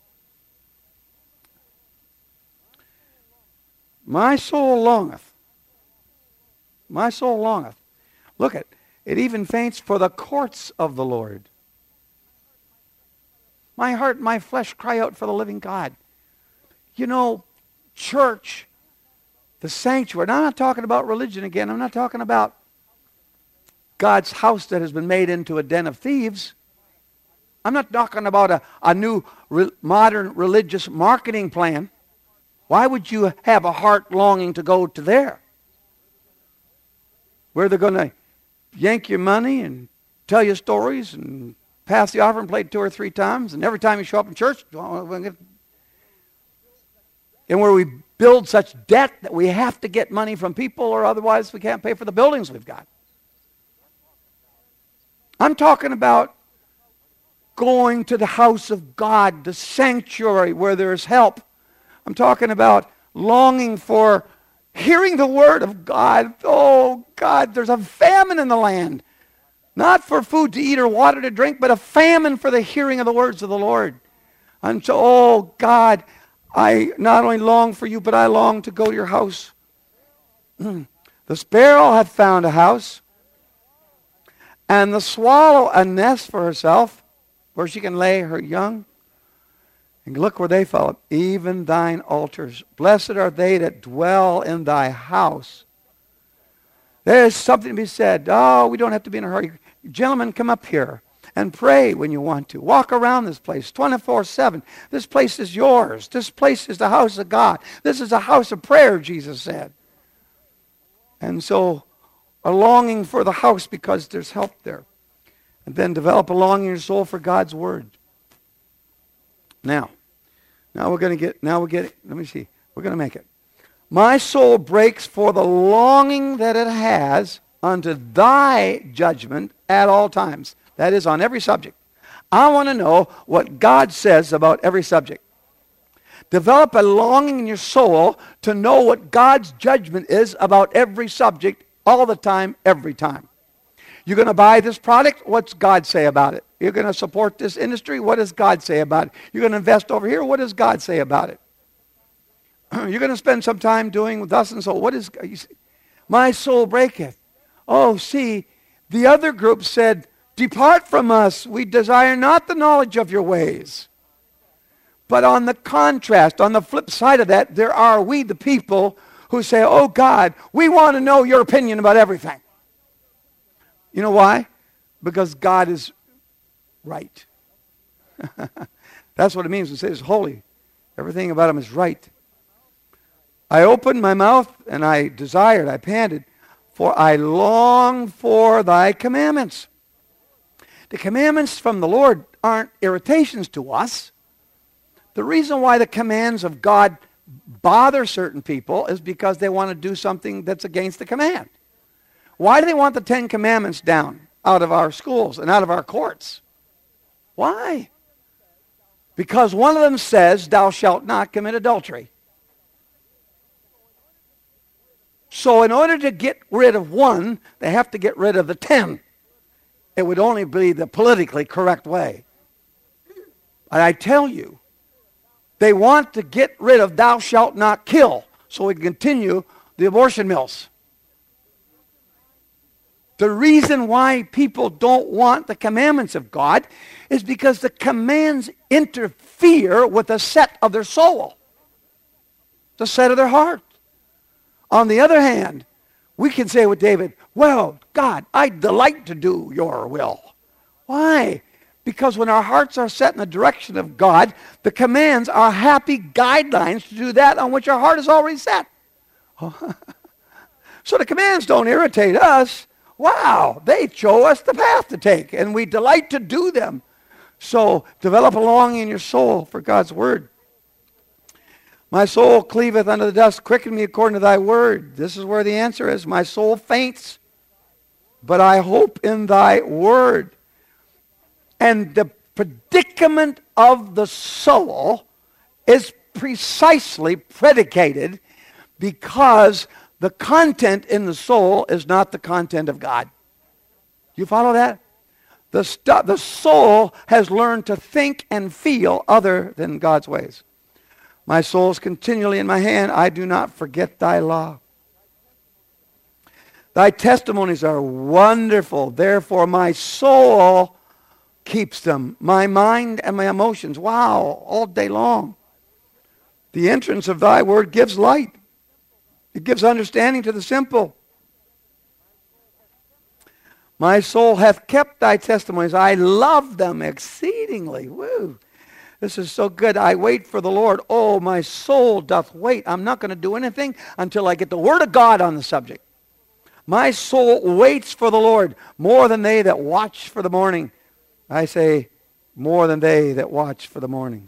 My soul longeth. My soul longeth. Look at, it even faints for the courts of the Lord. My heart and my flesh cry out for the living God. You know, church, the sanctuary. Now, I'm not talking about religion again. I'm not talking about God's house that has been made into a den of thieves. I'm not talking about a, a new re- modern religious marketing plan. Why would you have a heart longing to go to there? Where they're going to yank your money and tell you stories and pass the offering plate two or three times, and every time you show up in church, and where we build such debt that we have to get money from people or otherwise we can't pay for the buildings we've got. I'm talking about going to the house of God, the sanctuary where there is help. I'm talking about longing for hearing the word of God. Oh, God, there's a famine in the land. Not for food to eat or water to drink, but a famine for the hearing of the words of the Lord. And so, oh, God, I not only long for you, but I long to go to your house. The sparrow hath found a house, and the swallow a nest for herself, where she can lay her young. And look where they fell. Even thine altars. Blessed are they that dwell in thy house. There is something to be said. Oh, we don't have to be in a hurry. Gentlemen, come up here and pray when you want to. Walk around this place twenty-four seven. This place is yours. This place is the house of God. This is a house of prayer, Jesus said. And so, a longing for the house because there's help there. And then develop a longing in your soul for God's word. Now, now we're going to get, now we're getting, let me see, we're going to make it. My soul breaks for the longing that it has unto thy judgment at all times. That is on every subject. I want to know what God says about every subject. Develop a longing in your soul to know what God's judgment is about every subject all the time, every time. You're going to buy this product? What's God say about it? You're going to support this industry? What does God say about it? You're going to invest over here? What does God say about it? You're going to spend some time doing thus and so. What is, my soul breaketh. Oh, see, the other group said, depart from us. We desire not the knowledge of your ways. But on the contrast, on the flip side of that, there are we, the people, who say, oh God, we want to know your opinion about everything. You know why? Because God is right. That's what it means when it says holy. Everything about him is right. I opened my mouth and I desired, I panted, for I long for thy commandments. The commandments from the Lord aren't irritations to us. The reason why the commands of God bother certain people is because they want to do something that's against the command. Why do they want the Ten Commandments down out of our schools and out of our courts? Why? Because one of them says, thou shalt not commit adultery. So in order to get rid of one, they have to get rid of the ten. It would only be the politically correct way. And I tell you, they want to get rid of thou shalt not kill so we can continue the abortion mills. The reason why people don't want the commandments of God is because the commands interfere with the set of their soul, the set of their heart. On the other hand, we can say with David, well, God, I delight to do your will. Why? Because when our hearts are set in the direction of God, the commands are happy guidelines to do that on which our heart is already set. So the commands don't irritate us. Wow, they show us the path to take, and we delight to do them. So develop a longing in your soul for God's word. My soul cleaveth unto the dust. Quicken me according to thy word. This is where the answer is. My soul faints, but I hope in thy word. And the predicament of the soul is precisely predicated because the content in the soul is not the content of God. You follow that? The, stu- the soul has learned to think and feel other than God's ways. My soul is continually in my hand. I do not forget thy law. Thy testimonies are wonderful. Therefore, my soul keeps them. My mind and my emotions. Wow, all day long. The entrance of thy word gives light. It gives understanding to the simple. My soul hath kept thy testimonies. I love them exceedingly. Woo. This is so good. I wait for the Lord. Oh, my soul doth wait. I'm not going to do anything until I get the word of God on the subject. My soul waits for the Lord more than they that watch for the morning. I say, more than they that watch for the morning.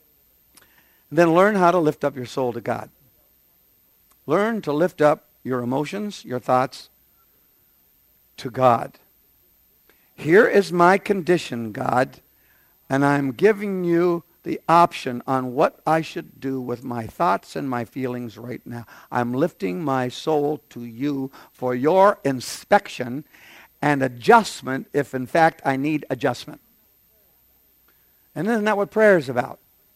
And then learn how to lift up your soul to God. Learn to lift up your emotions, your thoughts, to God. Here is my condition, God, and I'm giving you the option on what I should do with my thoughts and my feelings right now. I'm lifting my soul to you for your inspection and adjustment if in fact I need adjustment. And isn't that what prayer is about?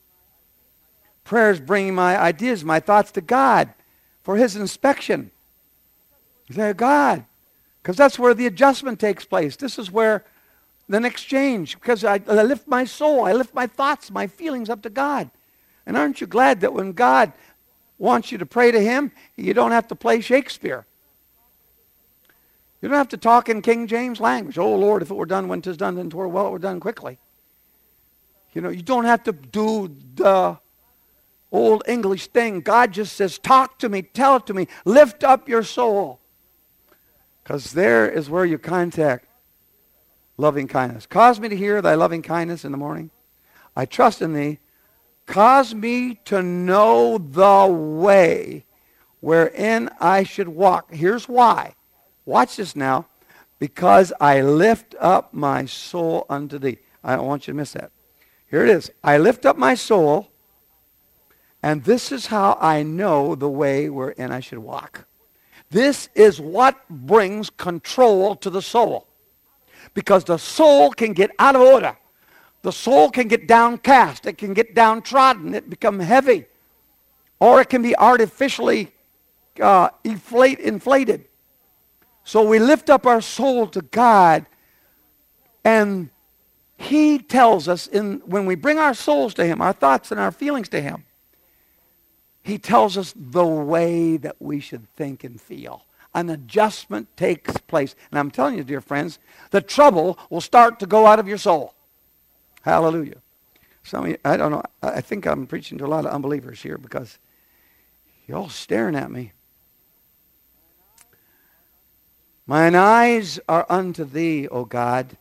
Prayer is bringing my ideas, my thoughts to God for his inspection. You say, God, because that's where the adjustment takes place. This is where the next change, because I, I lift my soul, I lift my thoughts, my feelings up to God. And aren't you glad that when God wants you to pray to him, you don't have to play Shakespeare. You don't have to talk in King James language. Oh, Lord, if it were done when 'tis done, then 'twere well, it were done quickly. You know, you don't have to do the old English thing. God just says, talk to me, tell it to me, lift up your soul. Because there is where you contact loving kindness. Cause me to hear thy loving kindness in the morning. I trust in thee. Cause me to know the way wherein I should walk. Here's why. Watch this now. Because I lift up my soul unto thee. I don't want you to miss that. Here it is. I lift up my soul, and this is how I know the way wherein I should walk. This is what brings control to the soul. Because the soul can get out of order. The soul can get downcast. It can get downtrodden. It become heavy. Or it can be artificially uh, inflate, inflated. So we lift up our soul to God, and he tells us, in when we bring our souls to him, our thoughts and our feelings to him, he tells us the way that we should think and feel. An adjustment takes place. And I'm telling you, dear friends, the trouble will start to go out of your soul. Hallelujah. Some of you, I don't know, I think I'm preaching to a lot of unbelievers here because you're all staring at me. Mine eyes are unto thee, O God.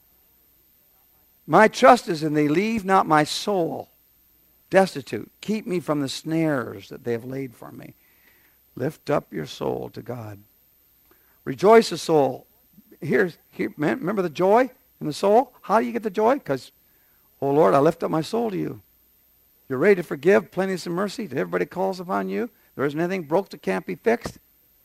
My trust is in thee. Leave not my soul destitute. Keep me from the snares that they have laid for me. Lift up your soul to God. Rejoice the soul. Here's, here, remember the joy in the soul? How do you get the joy? Because, oh Lord, I lift up my soul to you. You're ready to forgive, plenteous of mercy. Everybody calls upon you. There isn't anything broke that can't be fixed.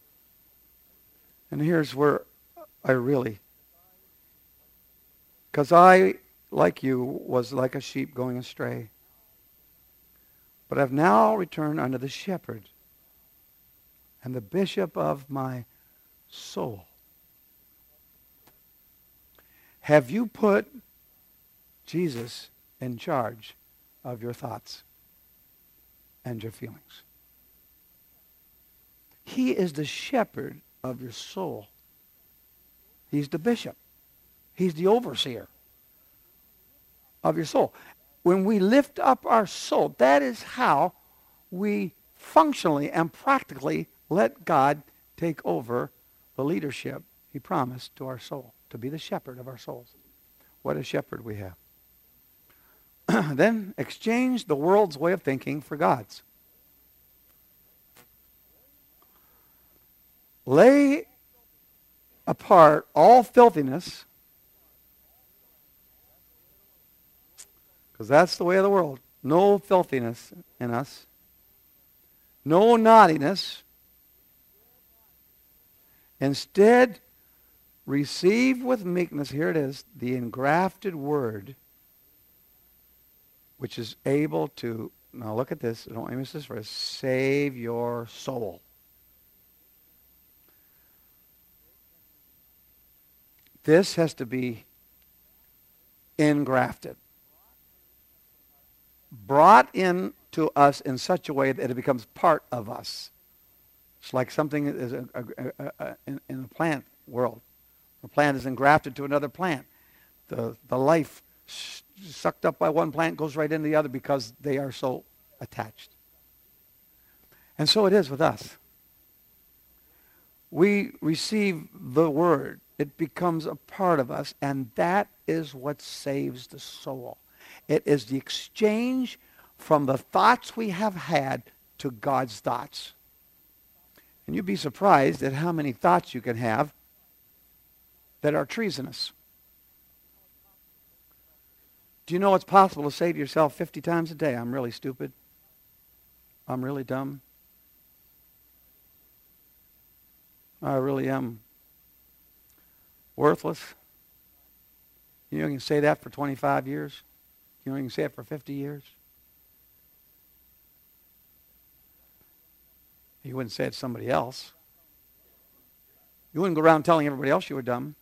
And here's where I really, because I, like you, was like a sheep going astray. But I've now returned unto the shepherd and the bishop of my soul. Have you put Jesus in charge of your thoughts and your feelings? He is the shepherd of your soul. He's the bishop. He's the overseer of your soul. When we lift up our soul, that is how we functionally and practically let God take over the leadership he promised to our soul, to be the shepherd of our souls. What a shepherd we have. Then exchange the world's way of thinking for God's. Lay apart all filthiness, because that's the way of the world. No filthiness in us. No naughtiness. Instead, receive with meekness, here it is, the engrafted word, which is able to, now look at this, don't miss this phrase, save your soul. This has to be engrafted. Brought in to us in such a way that it becomes part of us. It's like something that is a, a, a, a, in, in the plant world. A plant is engrafted to another plant. The, the life sucked up by one plant goes right into the other because they are so attached. And so it is with us. We receive the Word. It becomes a part of us, and that is what saves the soul. It is the exchange from the thoughts we have had to God's thoughts. And you'd be surprised at how many thoughts you can have that are treasonous. Do you know it's possible to say to yourself fifty times a day, I'm really stupid, I'm really dumb, I really am worthless? You know you can say that for twenty-five years. You know you can say it for fifty years. You wouldn't say it to somebody else. You wouldn't go around telling everybody else you were dumb.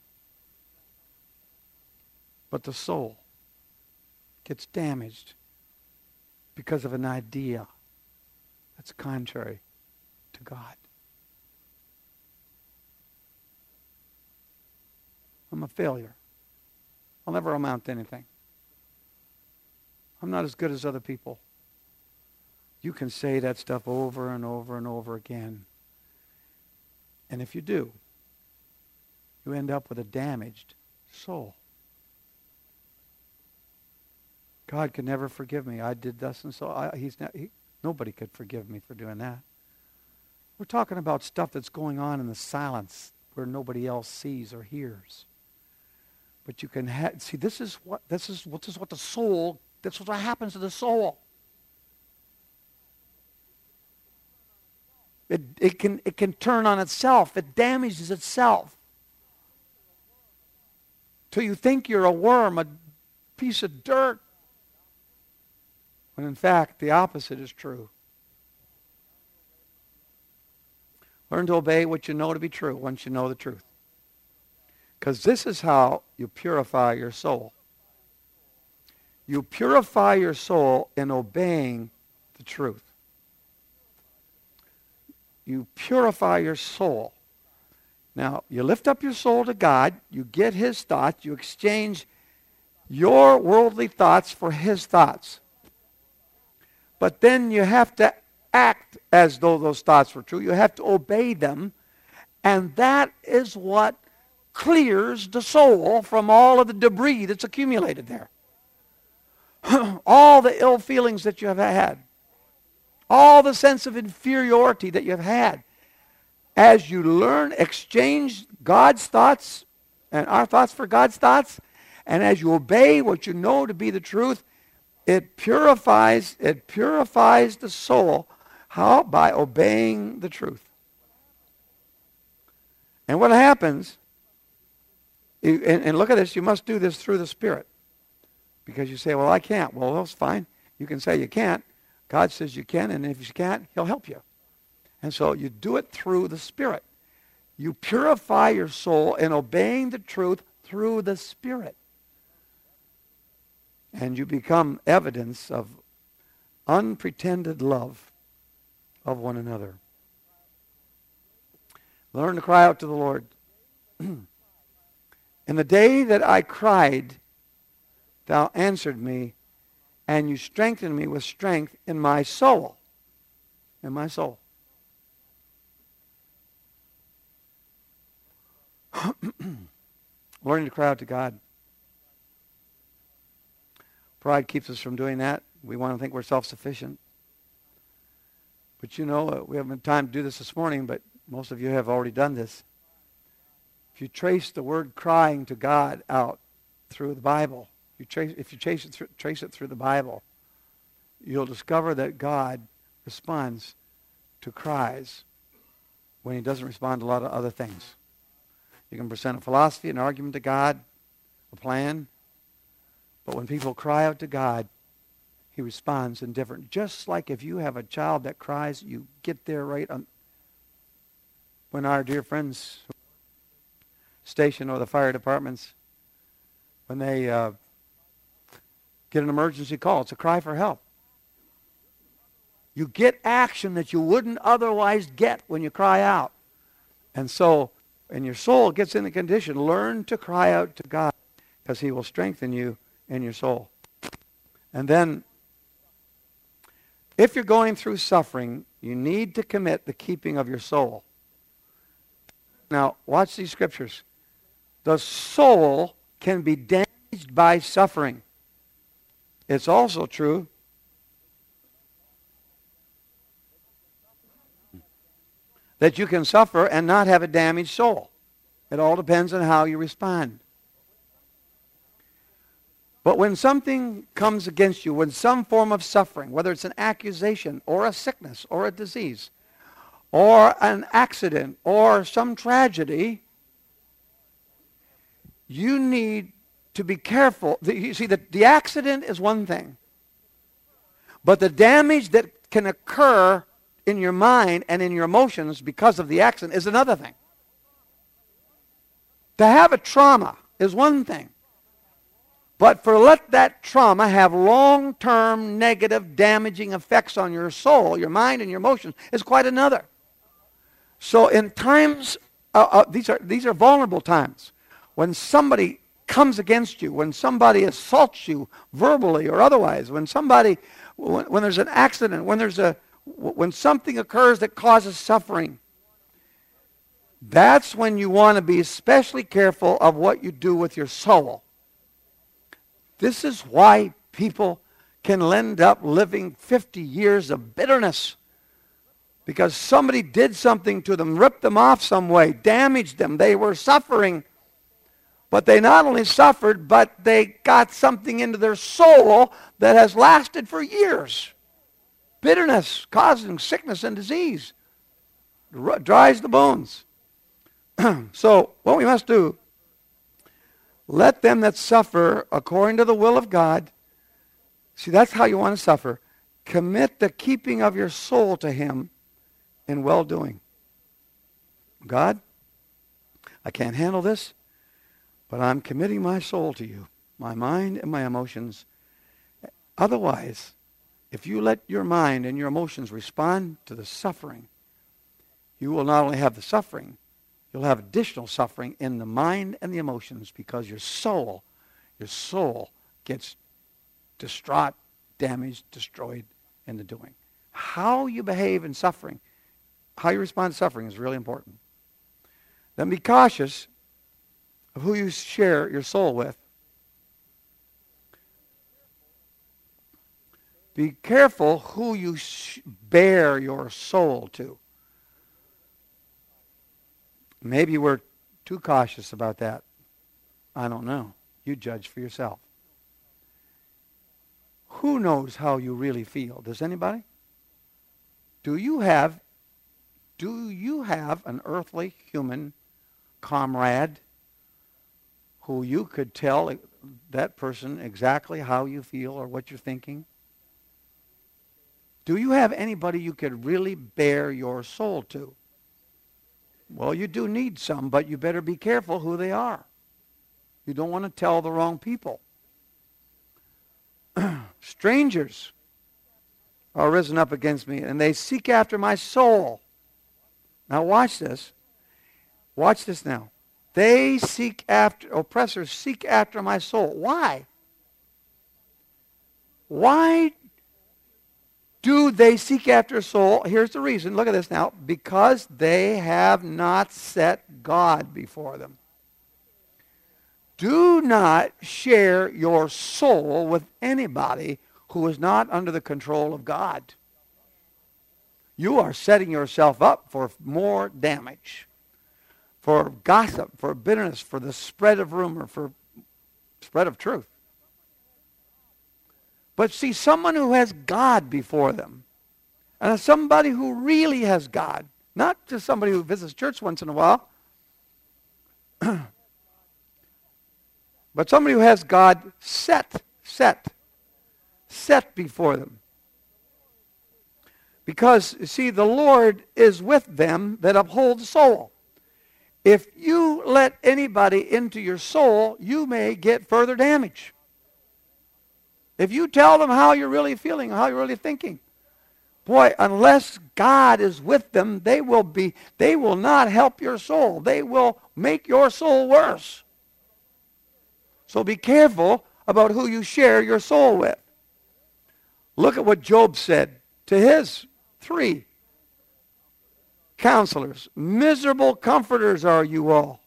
But the soul gets damaged because of an idea that's contrary to God. I'm a failure. I'll never amount to anything. I'm not as good as other people. You can say that stuff over and over and over again. And if you do, you end up with a damaged soul. God could never forgive me. I did this and so. I, he's not, he, nobody could forgive me for doing that. We're talking about stuff that's going on in the silence where nobody else sees or hears. But you can ha- see. This is what this is. What this is what the soul. That's what happens to the soul. It it can it can turn on itself. It damages itself. Till you think you're a worm, a piece of dirt. When in fact, the opposite is true. Learn to obey what you know to be true once you know the truth. Because this is how you purify your soul. You purify your soul in obeying the truth. You purify your soul. Now, you lift up your soul to God. You get His thoughts. You exchange your worldly thoughts for His thoughts. But then you have to act as though those thoughts were true. You have to obey them. And that is what clears the soul from all of the debris that's accumulated there. All the ill feelings that you have had. All the sense of inferiority that you have had. As you learn, exchange God's thoughts and our thoughts for God's thoughts, and as you obey what you know to be the truth, it purifies, it purifies the soul. How? By obeying the truth. And what happens, and, and look at this, you must do this through the Spirit. Because you say, well, I can't. Well, that's fine. You can say you can't. God says you can, and if you can't, He'll help you. And so you do it through the Spirit. You purify your soul in obeying the truth through the Spirit. And you become evidence of unpretended love of one another. Learn to cry out to the Lord. In the day that I cried, Thou answered me, and you strengthened me with strength in my soul. In my soul. Learning to cry out to God. Pride keeps us from doing that. We want to think we're self-sufficient. But you know, uh, we haven't had time to do this this morning, but most of you have already done this. If you trace the word crying to God out through the Bible, you trace, if you trace it, through, trace it through the Bible, you'll discover that God responds to cries when He doesn't respond to a lot of other things. You can present a philosophy, an argument to God, a plan, but when people cry out to God, He responds in different. Just like if you have a child that cries, you get there right on. When our dear friends, station or the fire departments, when they uh, get an emergency call, it's a cry for help. You get action that you wouldn't otherwise get when you cry out. And so and your soul gets in the condition, learn to cry out to God, because he will strengthen you in your soul. And then, if you're going through suffering, you need to commit the keeping of your soul. Now, watch these scriptures. The soul can be damaged by suffering. It's also true that you can suffer and not have a damaged soul. It all depends on how you respond. But when something comes against you, when some form of suffering, whether it's an accusation or a sickness or a disease or an accident or some tragedy, you need to be careful. You see, the, the accident is one thing, but the damage that can occur in your mind and in your emotions because of the accident is another thing. To have a trauma is one thing, but for let that trauma have long-term negative damaging effects on your soul, your mind, and your emotions is quite another. So in times, uh, uh, these are these are vulnerable times, when somebody comes against you, when somebody assaults you verbally or otherwise, when somebody, when, when there's an accident, when there's a, when something occurs that causes suffering, that's when you want to be especially careful of what you do with your soul. This is why people can end up living fifty years of bitterness, because somebody did something to them, ripped them off some way, damaged them. They were suffering. But they not only suffered, but they got something into their soul that has lasted for years. Bitterness causing sickness and disease. R- dries the bones. So what we must do, let them that suffer according to the will of God, see, that's how you want to suffer. Commit the keeping of your soul to him in well-doing. God, I can't handle this, but I'm committing my soul to you, my mind and my emotions. Otherwise, if you let your mind and your emotions respond to the suffering, you will not only have the suffering, you'll have additional suffering in the mind and the emotions, because your soul, your soul gets distraught, damaged, destroyed in the doing. How you behave in suffering, how you respond to suffering is really important. Then be cautious of who you share your soul with. Be careful who you sh- bear your soul to. Maybe we're too cautious about that. I don't know. You judge for yourself. Who knows how you really feel? Does anybody? Do you have, do you have an earthly human comrade who you could tell that person exactly how you feel or what you're thinking? Do you have anybody you could really bear your soul to? Well, you do need some, but you better be careful who they are. You don't want to tell the wrong people. Strangers are risen up against me, and they seek after my soul. Now watch this. Watch this now. They seek after, oppressors seek after my soul. Why? Why do they seek after a soul? Here's the reason. Look at this now. Because they have not set God before them. Do not share your soul with anybody who is not under the control of God. You are setting yourself up for more damage, for gossip, for bitterness, for the spread of rumor, for spread of truth. But see, someone who has God before them, and somebody who really has God, not just somebody who visits church once in a while, but somebody who has God set, set, set before them. Because, you see, the Lord is with them that uphold the soul. If you let anybody into your soul, you may get further damage. If you tell them how you're really feeling, how you're really thinking, Boy, unless God is with them, they will be, they will not help your soul. They will make your soul worse. So be careful about who you share your soul with. Look at what Job said to his three counselors. Miserable comforters are you all.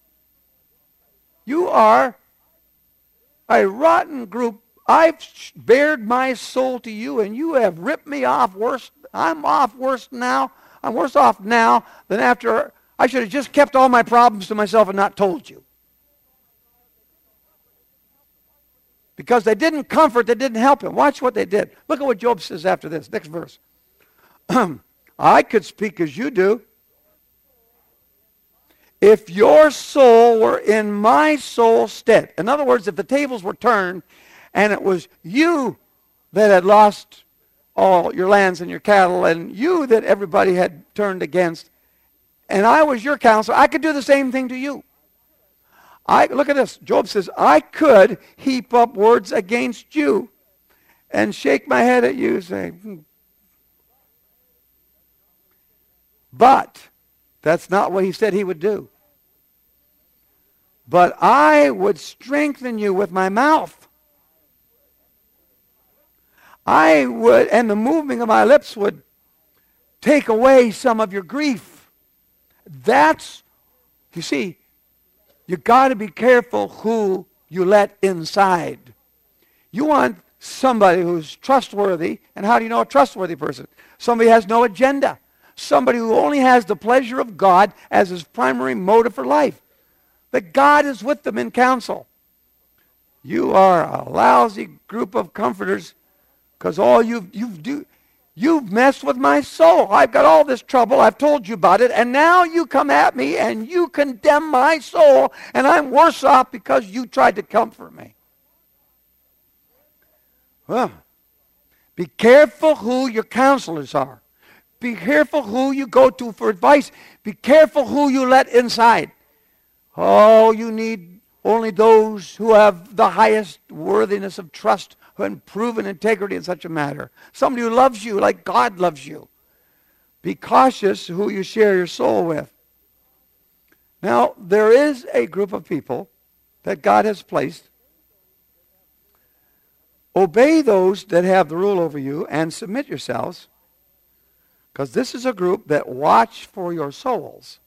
You are a rotten group. I've bared my soul to you, and you have ripped me off worse. I'm off worse now. I'm worse off now than after. I should have just kept all my problems to myself and not told you. Because they didn't comfort, they didn't help him. Watch what they did. Look at what Job says after this. Next verse. I could speak as you do. If your soul were in my soul's stead. In other words, if the tables were turned and it was you that had lost all your lands and your cattle and you that everybody had turned against, and I was your counselor, I could do the same thing to you. I, look at this. Job says, I could heap up words against you and shake my head at you saying, hmm. But that's not what he said he would do. But I would strengthen you with my mouth. I would, and the moving of my lips would take away some of your grief. That's, you see, you got to be careful who you let inside. You want somebody who's trustworthy. And how do you know a trustworthy person? Somebody who has no agenda. Somebody who only has the pleasure of God as his primary motive for life. That God is with them in counsel. You are a lousy group of comforters because all you've, you've, do, you've messed with my soul. I've got all this trouble. I've told you about it. And now you come at me and you condemn my soul. And I'm worse off because you tried to comfort me. Well, be careful who your counselors are. Be careful who you go to for advice. Be careful who you let inside. Oh, you need only those who have the highest worthiness of trust and proven integrity in such a matter. Somebody who loves you like God loves you. Be cautious who you share your soul with. Now, there is a group of people that God has placed. Obey those that have the rule over you and submit yourselves, because this is a group that watch for your souls.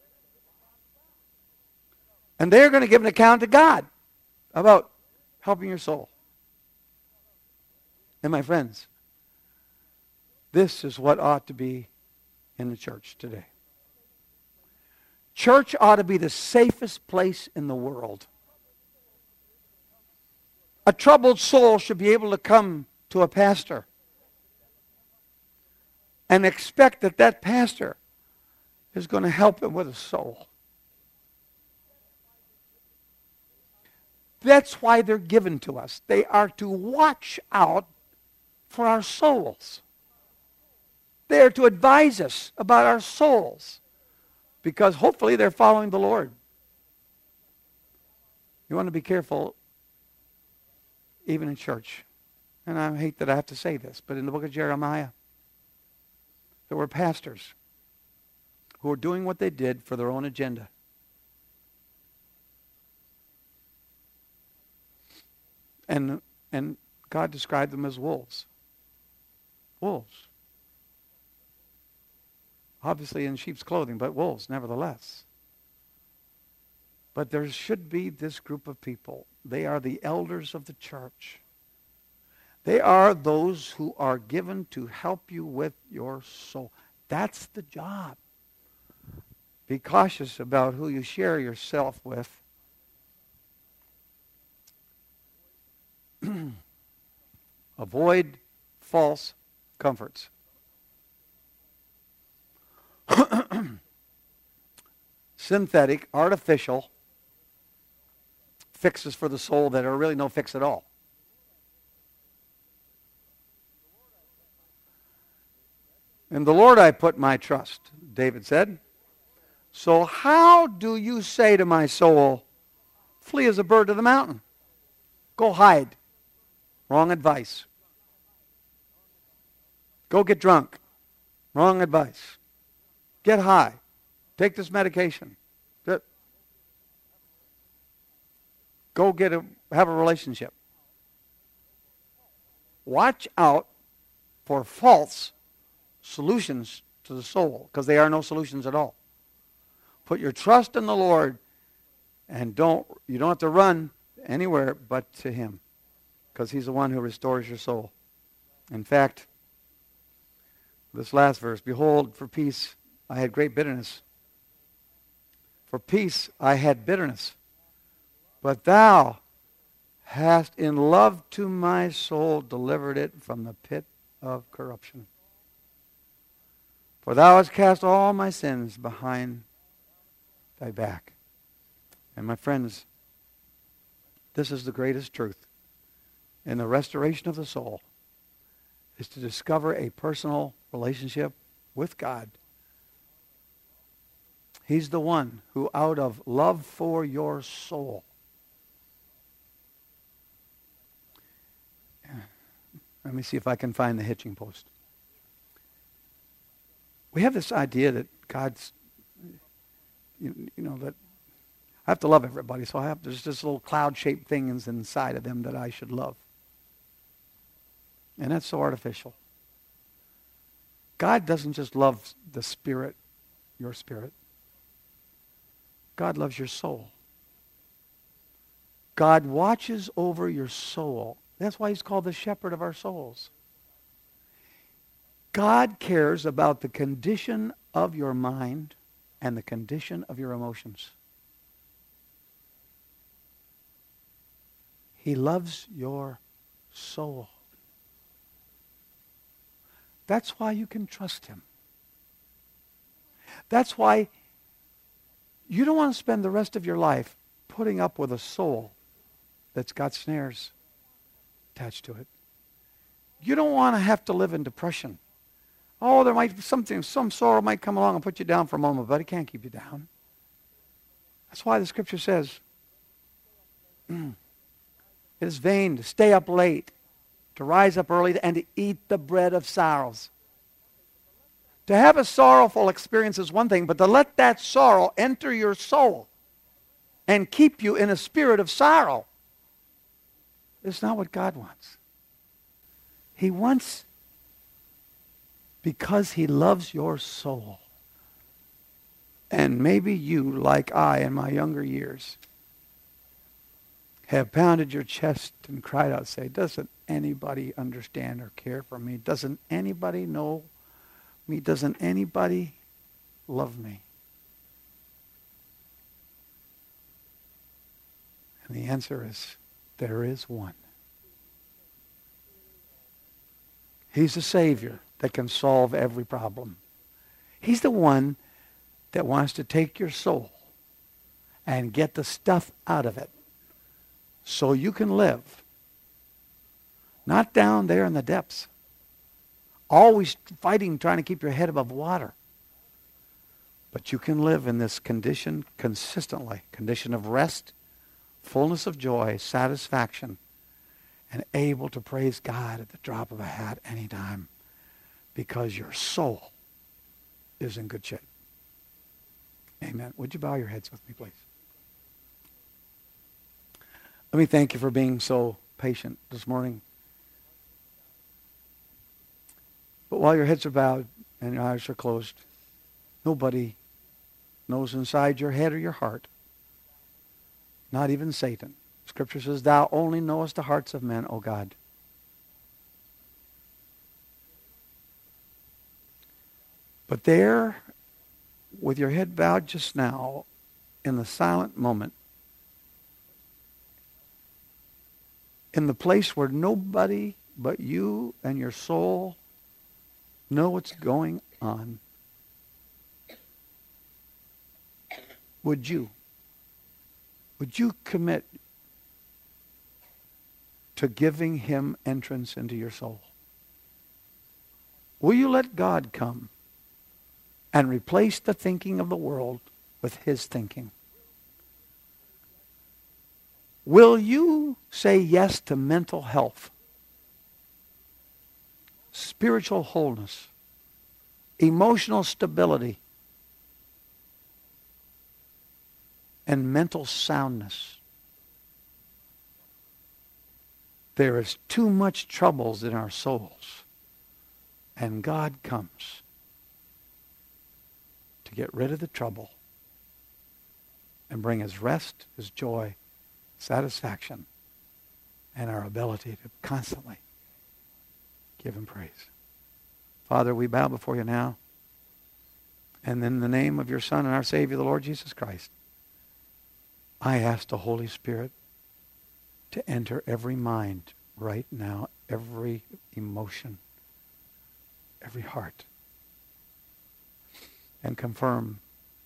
And they're going to give an account to God about helping your soul. And my friends, this is what ought to be in the church today. Church ought to be the safest place in the world. A troubled soul should be able to come to a pastor and expect that that pastor is going to help him with his soul. That's why they're given to us. They are to watch out for our souls. They are to advise us about our souls, because hopefully they're following the Lord. You want to be careful, even in church. And I hate that I have to say this, but in the book of Jeremiah, there were pastors who were doing what they did for their own agenda. And, and God described them as wolves. Wolves. Obviously in sheep's clothing, but wolves nevertheless. But there should be this group of people. They are the elders of the church. They are those who are given to help you with your soul. That's the job. Be cautious about who you share yourself with. Avoid false comforts. Synthetic, artificial fixes for the soul that are really no fix at all. In the Lord I put my trust, David said. So how do you say to my soul, flee as a bird to the mountain? Go hide. Wrong advice. Go get drunk. Wrong advice. Get high. Take this medication. Go get a, have a relationship. Watch out for false solutions to the soul, because they are no solutions at all. Put your trust in the Lord, and don't you don't have to run anywhere but to Him, because He's the one who restores your soul. In fact, this last verse, behold, for peace I had great bitterness. For peace I had bitterness. But thou hast in love to my soul delivered it from the pit of corruption. For thou hast cast all my sins behind thy back. And my friends, this is the greatest truth in the restoration of the soul, is to discover a personal relationship with God. He's the one who, out of love for your soul, let me see if I can find the hitching post. We have this idea that God's, you, you know, that I have to love everybody, so I have, there's this little cloud-shaped things inside of them that I should love. And that's so artificial. God doesn't just love the spirit, your spirit. God loves your soul. God watches over your soul. That's why He's called the shepherd of our souls. God cares about the condition of your mind and the condition of your emotions. He loves your soul. That's why you can trust Him. That's why you don't want to spend the rest of your life putting up with a soul that's got snares attached to it. You don't want to have to live in depression. Oh, there might be something, some sorrow might come along and put you down for a moment, but it can't keep you down. That's why the Scripture says, mm, it is vain to stay up late, to rise up early, and to eat the bread of sorrows. To have a sorrowful experience is one thing, but to let that sorrow enter your soul and keep you in a spirit of sorrow is not what God wants. He wants, because He loves your soul. And maybe you, like I in my younger years, have pounded your chest and cried out, say, doesn't anybody understand or care for me? Doesn't anybody know me? Doesn't anybody love me? And the answer is, there is one. He's the Savior that can solve every problem. He's the one that wants to take your soul and get the stuff out of it so you can live. Not down there in the depths. Always fighting, trying to keep your head above water. But you can live in this condition consistently. Condition of rest, fullness of joy, satisfaction, and able to praise God at the drop of a hat anytime, because your soul is in good shape. Amen. Would you bow your heads with me, please? Let me thank you for being so patient this morning. But while your heads are bowed and your eyes are closed, nobody knows inside your head or your heart, not even Satan. Scripture says, thou only knowest the hearts of men, O God. But there, with your head bowed just now, in the silent moment, in the place where nobody but you and your soul know what's going on, would you, would you commit to giving Him entrance into your soul? Will you let God come and replace the thinking of the world with His thinking? Will you say yes to mental health? spiritual wholeness, emotional stability, and mental soundness. There is too much troubles in our souls, and God comes to get rid of the trouble and bring His rest, His joy, satisfaction, and our ability to constantly give Him praise. Father, we bow before You now, and in the name of Your Son and our Savior, the Lord Jesus Christ, I ask the Holy Spirit to enter every mind right now, every emotion, every heart, and confirm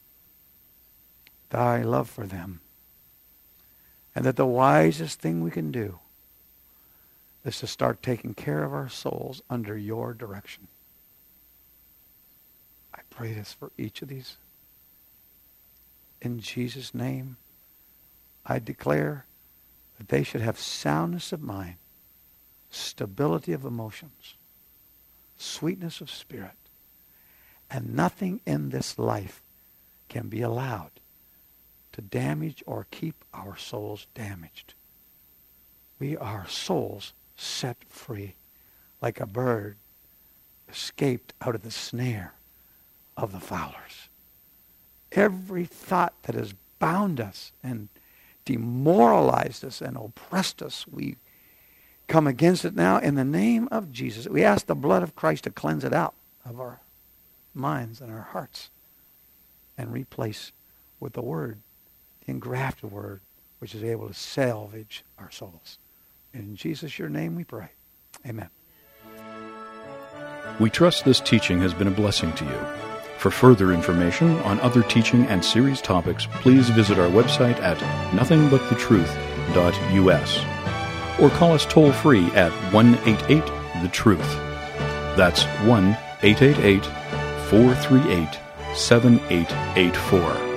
Thy love for them, and that the wisest thing we can do is to start taking care of our souls under Your direction. I pray this for each of these. In Jesus' name, I declare that they should have soundness of mind, stability of emotions, sweetness of spirit, and nothing in this life can be allowed to damage or keep our souls damaged. We are souls set free, like a bird escaped out of the snare of the fowlers. Every thought that has bound us and demoralized us and oppressed us, we come against it now in the name of Jesus. We ask the blood of Christ to cleanse it out of our minds and our hearts and replace with the Word, the engrafted Word, which is able to salvage our souls. In Jesus, Your name we pray. Amen. We trust this teaching has been a blessing to you. For further information on other teaching and series topics, please visit our website at nothing but the truth dot U S or call us toll-free at one eight eight the truth. That's one eight eight eight, four three eight, seven eight eight four.